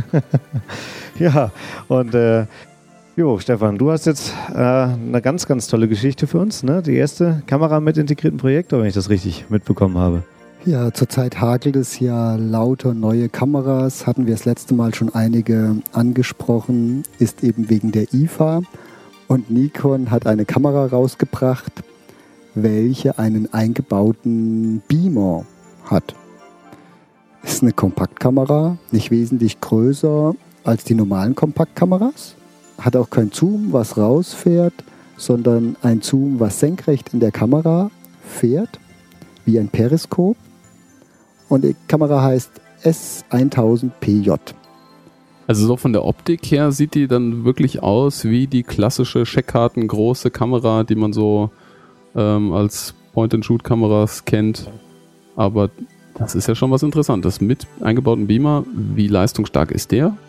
Ja, und Stefan, du hast jetzt eine ganz, ganz tolle Geschichte für uns, ne? Die erste Kamera mit integriertem Projektor, wenn ich das richtig mitbekommen habe. Ja, zurzeit hagelt es ja lauter neue Kameras. Hatten wir das letzte Mal schon einige angesprochen, ist eben wegen der IFA. Und Nikon hat eine Kamera rausgebracht, welche einen eingebauten Beamer hat. Ist eine Kompaktkamera, nicht wesentlich größer als die normalen Kompaktkameras. Hat auch kein Zoom, was rausfährt, sondern ein Zoom, was senkrecht in der Kamera fährt, wie ein Periskop. Und die Kamera heißt S1000PJ. Also so von der Optik her sieht die dann wirklich aus wie die klassische Scheckkarten-große Kamera, die man so als Point-and-Shoot-Kameras kennt. Aber das ist ja schon was Interessantes. Mit eingebauten Beamer, wie leistungsstark ist der?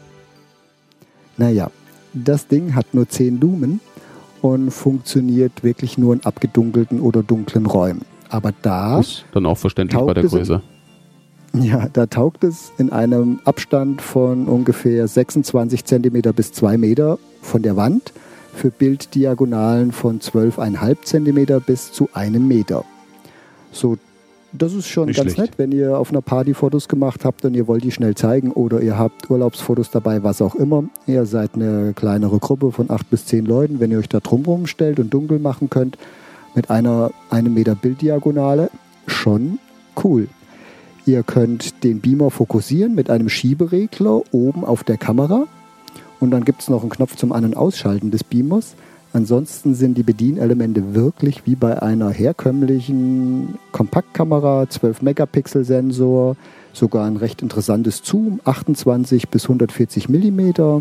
Naja, das Ding hat nur 10 Lumen und funktioniert wirklich nur in abgedunkelten oder dunklen Räumen. Aber da ist dann auch verständlich bei der Größe. Ja, da taugt es in einem Abstand von ungefähr 26 cm bis 2 Meter von der Wand für Bilddiagonalen von 12,5 cm bis zu 1 Meter. So, das ist schon nicht ganz schlecht. nett, wenn ihr auf einer Party Fotos gemacht habt und ihr wollt die schnell zeigen oder ihr habt Urlaubsfotos dabei, was auch immer. Ihr seid eine kleinere Gruppe von 8 bis 10 Leuten, wenn ihr euch da drumherum stellt und dunkel machen könnt mit einer 1 Meter Bilddiagonale, schon cool. Ihr könnt den Beamer fokussieren mit einem Schieberegler oben auf der Kamera und dann gibt es noch einen Knopf zum An- und Ausschalten des Beamers. Ansonsten sind die Bedienelemente wirklich wie bei einer herkömmlichen Kompaktkamera, 12 Megapixel Sensor, sogar ein recht interessantes Zoom, 28 bis 140 mm.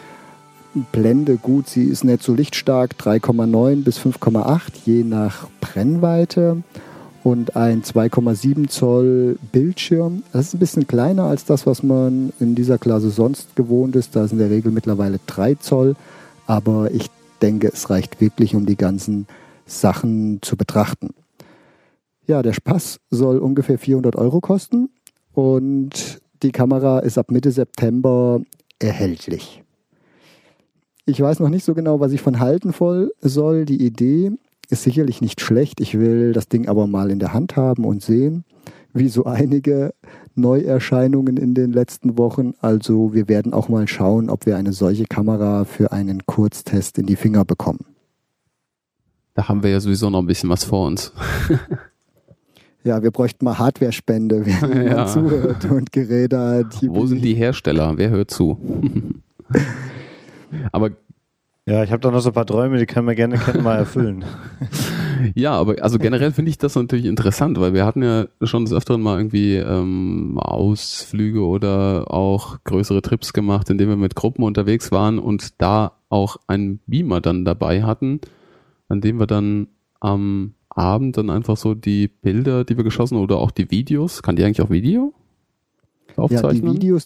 Blende gut, sie ist nicht so lichtstark, 3,9 bis 5,8 je nach Brennweite. Und ein 2,7 Zoll Bildschirm. Das ist ein bisschen kleiner als das, was man in dieser Klasse sonst gewohnt ist. Da ist in der Regel mittlerweile 3 Zoll. Aber ich denke, es reicht wirklich, um die ganzen Sachen zu betrachten. Ja, der Spaß soll ungefähr 400 Euro kosten. Und die Kamera ist ab Mitte September erhältlich. Ich weiß noch nicht so genau, was ich von halten soll. Die Idee ist sicherlich nicht schlecht. Ich will das Ding aber mal in der Hand haben und sehen, wie so einige Neuerscheinungen in den letzten Wochen. Also wir werden auch mal schauen, ob wir eine solche Kamera für einen Kurztest in die Finger bekommen. Da haben wir ja sowieso noch ein bisschen was vor uns. Ja, wir bräuchten mal Hardware-Spende, wer jemand zuhört und Geräte hat. Wo sind die Hersteller? Wer hört zu? Aber ja, ich habe da noch so ein paar Träume, die können wir gerne mal erfüllen. ja, aber also generell finde ich das natürlich interessant, weil wir hatten ja schon des Öfteren mal irgendwie Ausflüge oder auch größere Trips gemacht, in denen wir mit Gruppen unterwegs waren und da auch einen Beamer dann dabei hatten, an dem wir dann am Abend dann einfach so die Bilder, die wir geschossen oder auch die Videos, kann die eigentlich auch Video aufzeichnen? Ja, die Videos,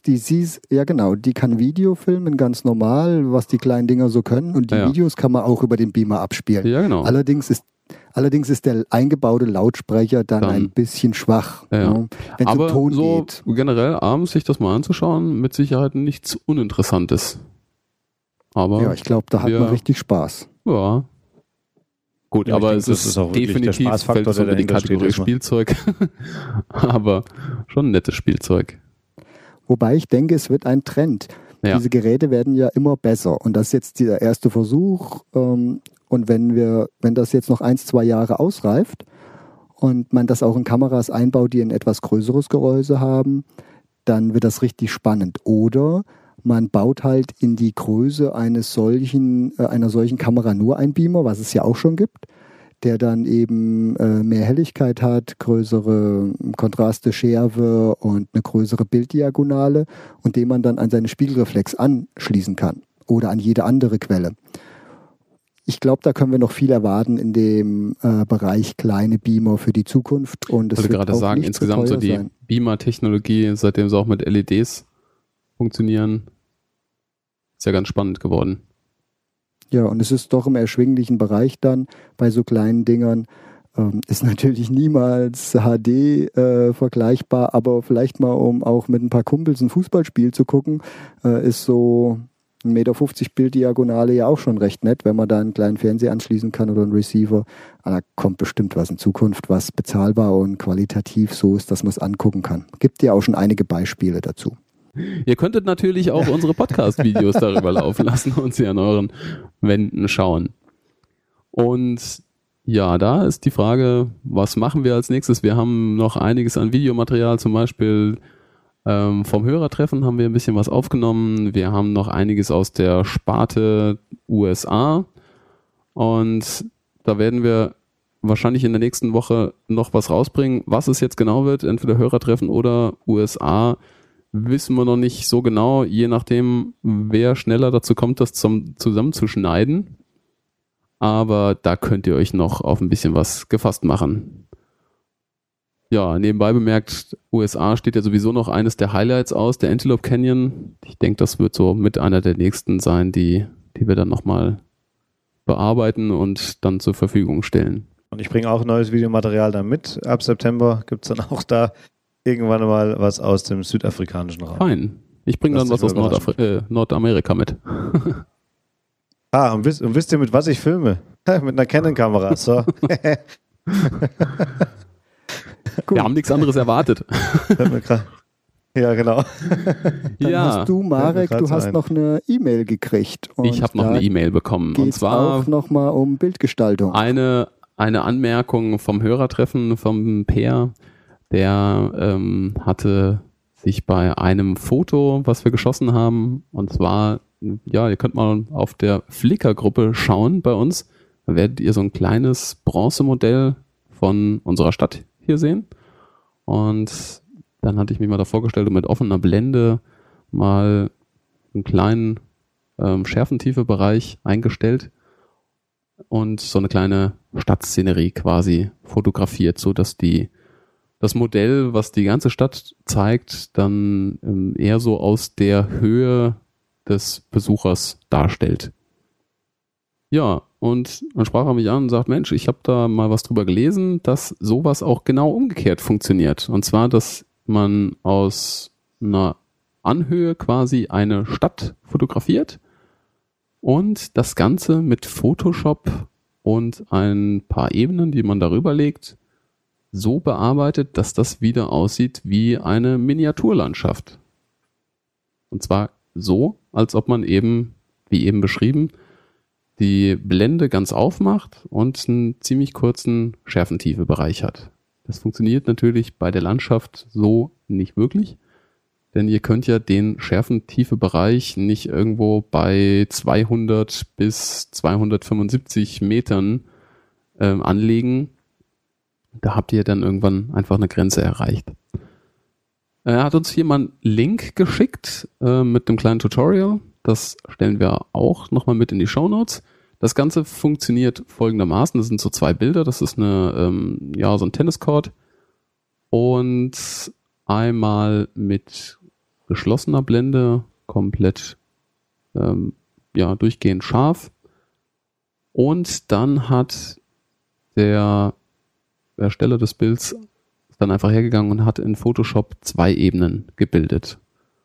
die kann Video filmen, ganz normal, was die kleinen Dinger so können und die Videos kann man auch über den Beamer abspielen. Ja, genau. Allerdings ist der eingebaute Lautsprecher dann ein bisschen schwach, ja. Wenn es um Ton geht. Generell abends sich das mal anzuschauen, mit Sicherheit nichts Uninteressantes. Aber ja, ich glaube, da hat man richtig Spaß. Ja. Gut, ja, aber denke, es ist definitiv fällt so in die Kategorie Spielzeug. Aber schon ein nettes Spielzeug. Wobei ich denke, es wird ein Trend. Ja. Diese Geräte werden ja immer besser. Und das ist jetzt der erste Versuch. Und wenn das jetzt noch 1-2 Jahre ausreift und man das auch in Kameras einbaut, die ein etwas größeres Gehäuse haben, dann wird das richtig spannend. Oder man baut halt in die Größe einer solchen Kamera nur einen Beamer, was es ja auch schon gibt, der dann eben mehr Helligkeit hat, größere Kontraste, Schärfe und eine größere Bilddiagonale und den man dann an seine Spiegelreflex anschließen kann oder an jede andere Quelle. Ich glaube, da können wir noch viel erwarten in dem Bereich kleine Beamer für die Zukunft. Und ich wollte gerade sagen, insgesamt so die Beamer-Technologie, seitdem sie auch mit LEDs funktionieren, ist ja ganz spannend geworden. Ja, und es ist doch im erschwinglichen Bereich dann bei so kleinen Dingern. Ist natürlich niemals HD vergleichbar, aber vielleicht mal, um auch mit ein paar Kumpels ein Fußballspiel zu gucken, ist so 1,50 Meter Bilddiagonale ja auch schon recht nett, wenn man da einen kleinen Fernseher anschließen kann oder einen Receiver. Aber da kommt bestimmt was in Zukunft, was bezahlbar und qualitativ so ist, dass man es angucken kann. Gibt ja auch schon einige Beispiele dazu. Ihr könntet natürlich auch unsere Podcast-Videos darüber laufen lassen und sie an euren Wänden schauen. Und ja, da ist die Frage, was machen wir als nächstes? Wir haben noch einiges an Videomaterial, zum Beispiel vom Hörertreffen haben wir ein bisschen was aufgenommen. Wir haben noch einiges aus der Sparte USA und da werden wir wahrscheinlich in der nächsten Woche noch was rausbringen. Was es jetzt genau wird, entweder Hörertreffen oder USA, wissen wir noch nicht so genau, je nachdem, wer schneller dazu kommt, das zusammenzuschneiden. Aber da könnt ihr euch noch auf ein bisschen was gefasst machen. Ja, nebenbei bemerkt, USA steht ja sowieso noch eines der Highlights aus, der Antelope Canyon. Ich denke, das wird so mit einer der nächsten sein, die wir dann nochmal bearbeiten und dann zur Verfügung stellen. Und ich bringe auch neues Videomaterial dann mit. Ab September gibt es dann auch da irgendwann mal was aus dem südafrikanischen Raum. Fein. Ich bringe dann was aus Nordamerika mit. Und wisst ihr, mit was ich filme? Mit einer Canon-Kamera. So. Wir haben nichts anderes erwartet. Ja, genau. Dann hast du, Marek, hast noch eine E-Mail gekriegt. Und ich habe noch eine E-Mail bekommen. Und zwar auch nochmal um Bildgestaltung. Eine Anmerkung vom Hörertreffen vom Peer. Der hatte sich bei einem Foto, was wir geschossen haben, und zwar, ja, ihr könnt mal auf der Flickr-Gruppe schauen bei uns, da werdet ihr so ein kleines Bronzemodell von unserer Stadt hier sehen. Und dann hatte ich mich mal da vorgestellt und mit offener Blende mal einen kleinen Schärfentiefe-Bereich eingestellt und so eine kleine Stadtszenerie quasi fotografiert, so dass das Modell, was die ganze Stadt zeigt, dann eher so aus der Höhe des Besuchers darstellt. Ja, und dann sprach er mich an und sagt, Mensch, ich habe da mal was drüber gelesen, dass sowas auch genau umgekehrt funktioniert. Und zwar, dass man aus einer Anhöhe quasi eine Stadt fotografiert und das Ganze mit Photoshop und ein paar Ebenen, die man darüber legt, so bearbeitet, dass das wieder aussieht wie eine Miniaturlandschaft. Und zwar so, als ob man eben, wie eben beschrieben, die Blende ganz aufmacht und einen ziemlich kurzen Schärfentiefe-Bereich hat. Das funktioniert natürlich bei der Landschaft so nicht wirklich, denn ihr könnt ja den Schärfentiefe-Bereich nicht irgendwo bei 200 bis 275 Metern anlegen. Da habt ihr dann irgendwann einfach eine Grenze erreicht. Er hat uns hier mal einen Link geschickt mit einem kleinen Tutorial. Das stellen wir auch nochmal mit in die Shownotes. Das Ganze funktioniert folgendermaßen. Das sind so 2 Bilder. Das ist so ein Tenniscourt und einmal mit geschlossener Blende, komplett durchgehend scharf. Und dann hat der Ersteller des Bilds ist dann einfach hergegangen und hat in Photoshop 2 Ebenen gebildet.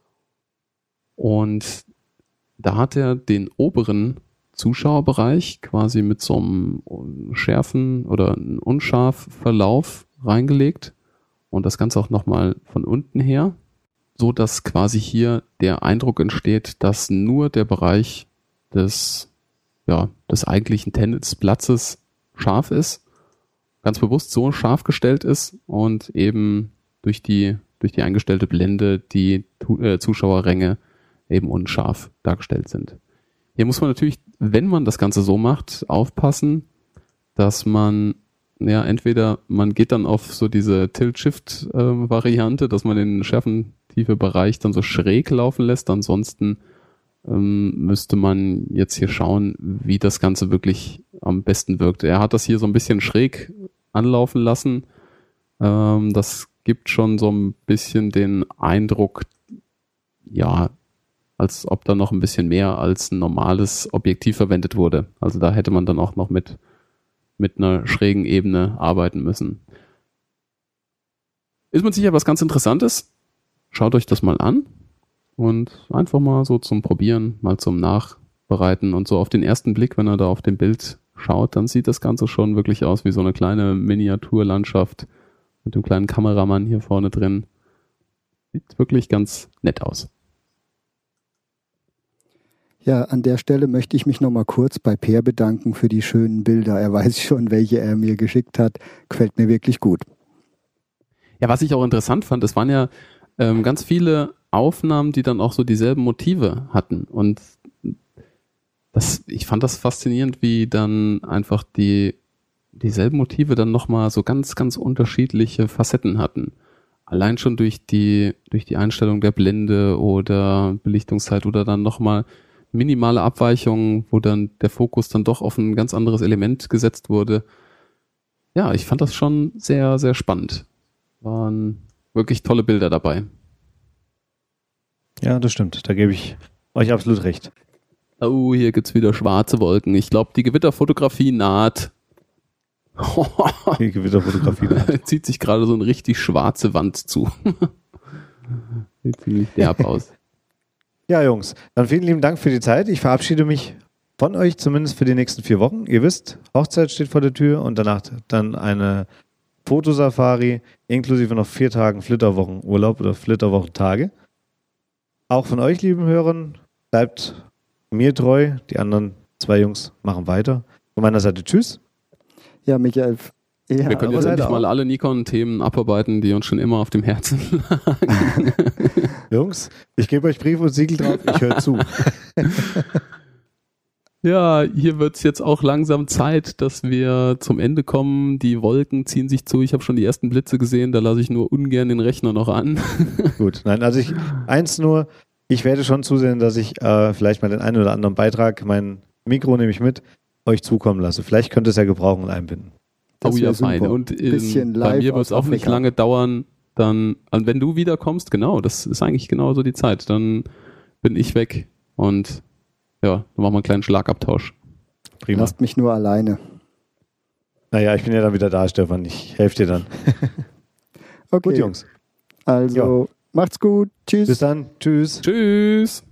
Und da hat er den oberen Zuschauerbereich quasi mit so einem Schärfen oder einem Unscharf-Verlauf reingelegt und das Ganze auch nochmal von unten her, so dass quasi hier der Eindruck entsteht, dass nur der Bereich des eigentlichen Tennisplatzes scharf ist, ganz bewusst so scharf gestellt ist und eben durch die eingestellte Blende die Zuschauerränge eben unscharf dargestellt sind. Hier muss man natürlich, wenn man das Ganze so macht, aufpassen, dass man entweder man geht dann auf so diese Tilt-Shift-Variante, dass man den Schärfentiefe-Bereich dann so schräg laufen lässt, ansonsten müsste man jetzt hier schauen, wie das Ganze wirklich am besten wirkt. Er hat das hier so ein bisschen schräg anlaufen lassen. Das gibt schon so ein bisschen den Eindruck, als ob da noch ein bisschen mehr als ein normales Objektiv verwendet wurde. Also da hätte man dann auch noch mit einer schrägen Ebene arbeiten müssen. Ist mit Sicherheit was ganz Interessantes. Schaut euch das mal an. Und einfach mal so zum Probieren, mal zum Nachbereiten und so auf den ersten Blick, wenn er da auf dem Bild schaut, dann sieht das Ganze schon wirklich aus wie so eine kleine Miniaturlandschaft mit dem kleinen Kameramann hier vorne drin. Sieht wirklich ganz nett aus. Ja, an der Stelle möchte ich mich nochmal kurz bei Per bedanken für die schönen Bilder. Er weiß schon, welche er mir geschickt hat. Gefällt mir wirklich gut. Ja, was ich auch interessant fand, es waren ja ganz viele Aufnahmen, die dann auch so dieselben Motive hatten. Und ich fand das faszinierend, wie dann einfach dieselben Motive dann nochmal so ganz, ganz unterschiedliche Facetten hatten. Allein schon durch die Einstellung der Blende oder Belichtungszeit oder dann nochmal minimale Abweichungen, wo dann der Fokus dann doch auf ein ganz anderes Element gesetzt wurde. Ja, ich fand das schon sehr, sehr spannend. Waren wirklich tolle Bilder dabei. Ja, das stimmt. Da gebe ich euch absolut recht. Oh, hier gibt's wieder schwarze Wolken. Ich glaube, die Gewitterfotografie naht. Die Gewitterfotografie naht. Zieht sich gerade so eine richtig schwarze Wand zu. Sieht ziemlich derb aus. Ja, Jungs, dann vielen lieben Dank für die Zeit. Ich verabschiede mich von euch zumindest für die nächsten 4 Wochen. Ihr wisst, Hochzeit steht vor der Tür und danach dann eine Fotosafari inklusive noch 4 Tagen Flitterwochenurlaub oder Flitterwochentage. Auch von euch, lieben Hörern, bleibt mir treu. Die anderen 2 Jungs machen weiter. Von meiner Seite tschüss. Ja, Michael. Ja, wir können jetzt endlich mal alle Nikon-Themen abarbeiten, die uns schon immer auf dem Herzen lagen. Jungs, ich gebe euch Brief und Siegel drauf, ich höre zu. Ja, hier wird es jetzt auch langsam Zeit, dass wir zum Ende kommen. Die Wolken ziehen sich zu. Ich habe schon die ersten Blitze gesehen, da lasse ich nur ungern den Rechner noch an. Gut, nein, also ich werde schon zusehen, dass ich vielleicht mal den einen oder anderen Beitrag, mein Mikro nehme ich mit, euch zukommen lasse. Vielleicht könnt ihr es ja gebrauchen und einbinden. Oh ja, fein. Und bei mir wird es auch nicht lange dauern, dann, wenn du wiederkommst, genau, das ist eigentlich genau so die Zeit, dann bin ich weg und ja, dann machen wir einen kleinen Schlagabtausch. Prima. Lasst mich nur alleine. Naja, ich bin ja dann wieder da, Stefan, ich helfe dir dann. Okay. Gut, Jungs. Also, macht's gut, tschüss. Bis dann, tschüss. Tschüss.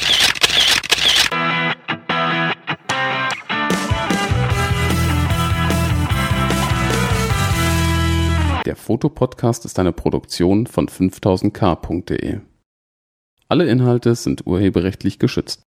Der Fotopodcast ist eine Produktion von 5000k.de. Alle Inhalte sind urheberrechtlich geschützt.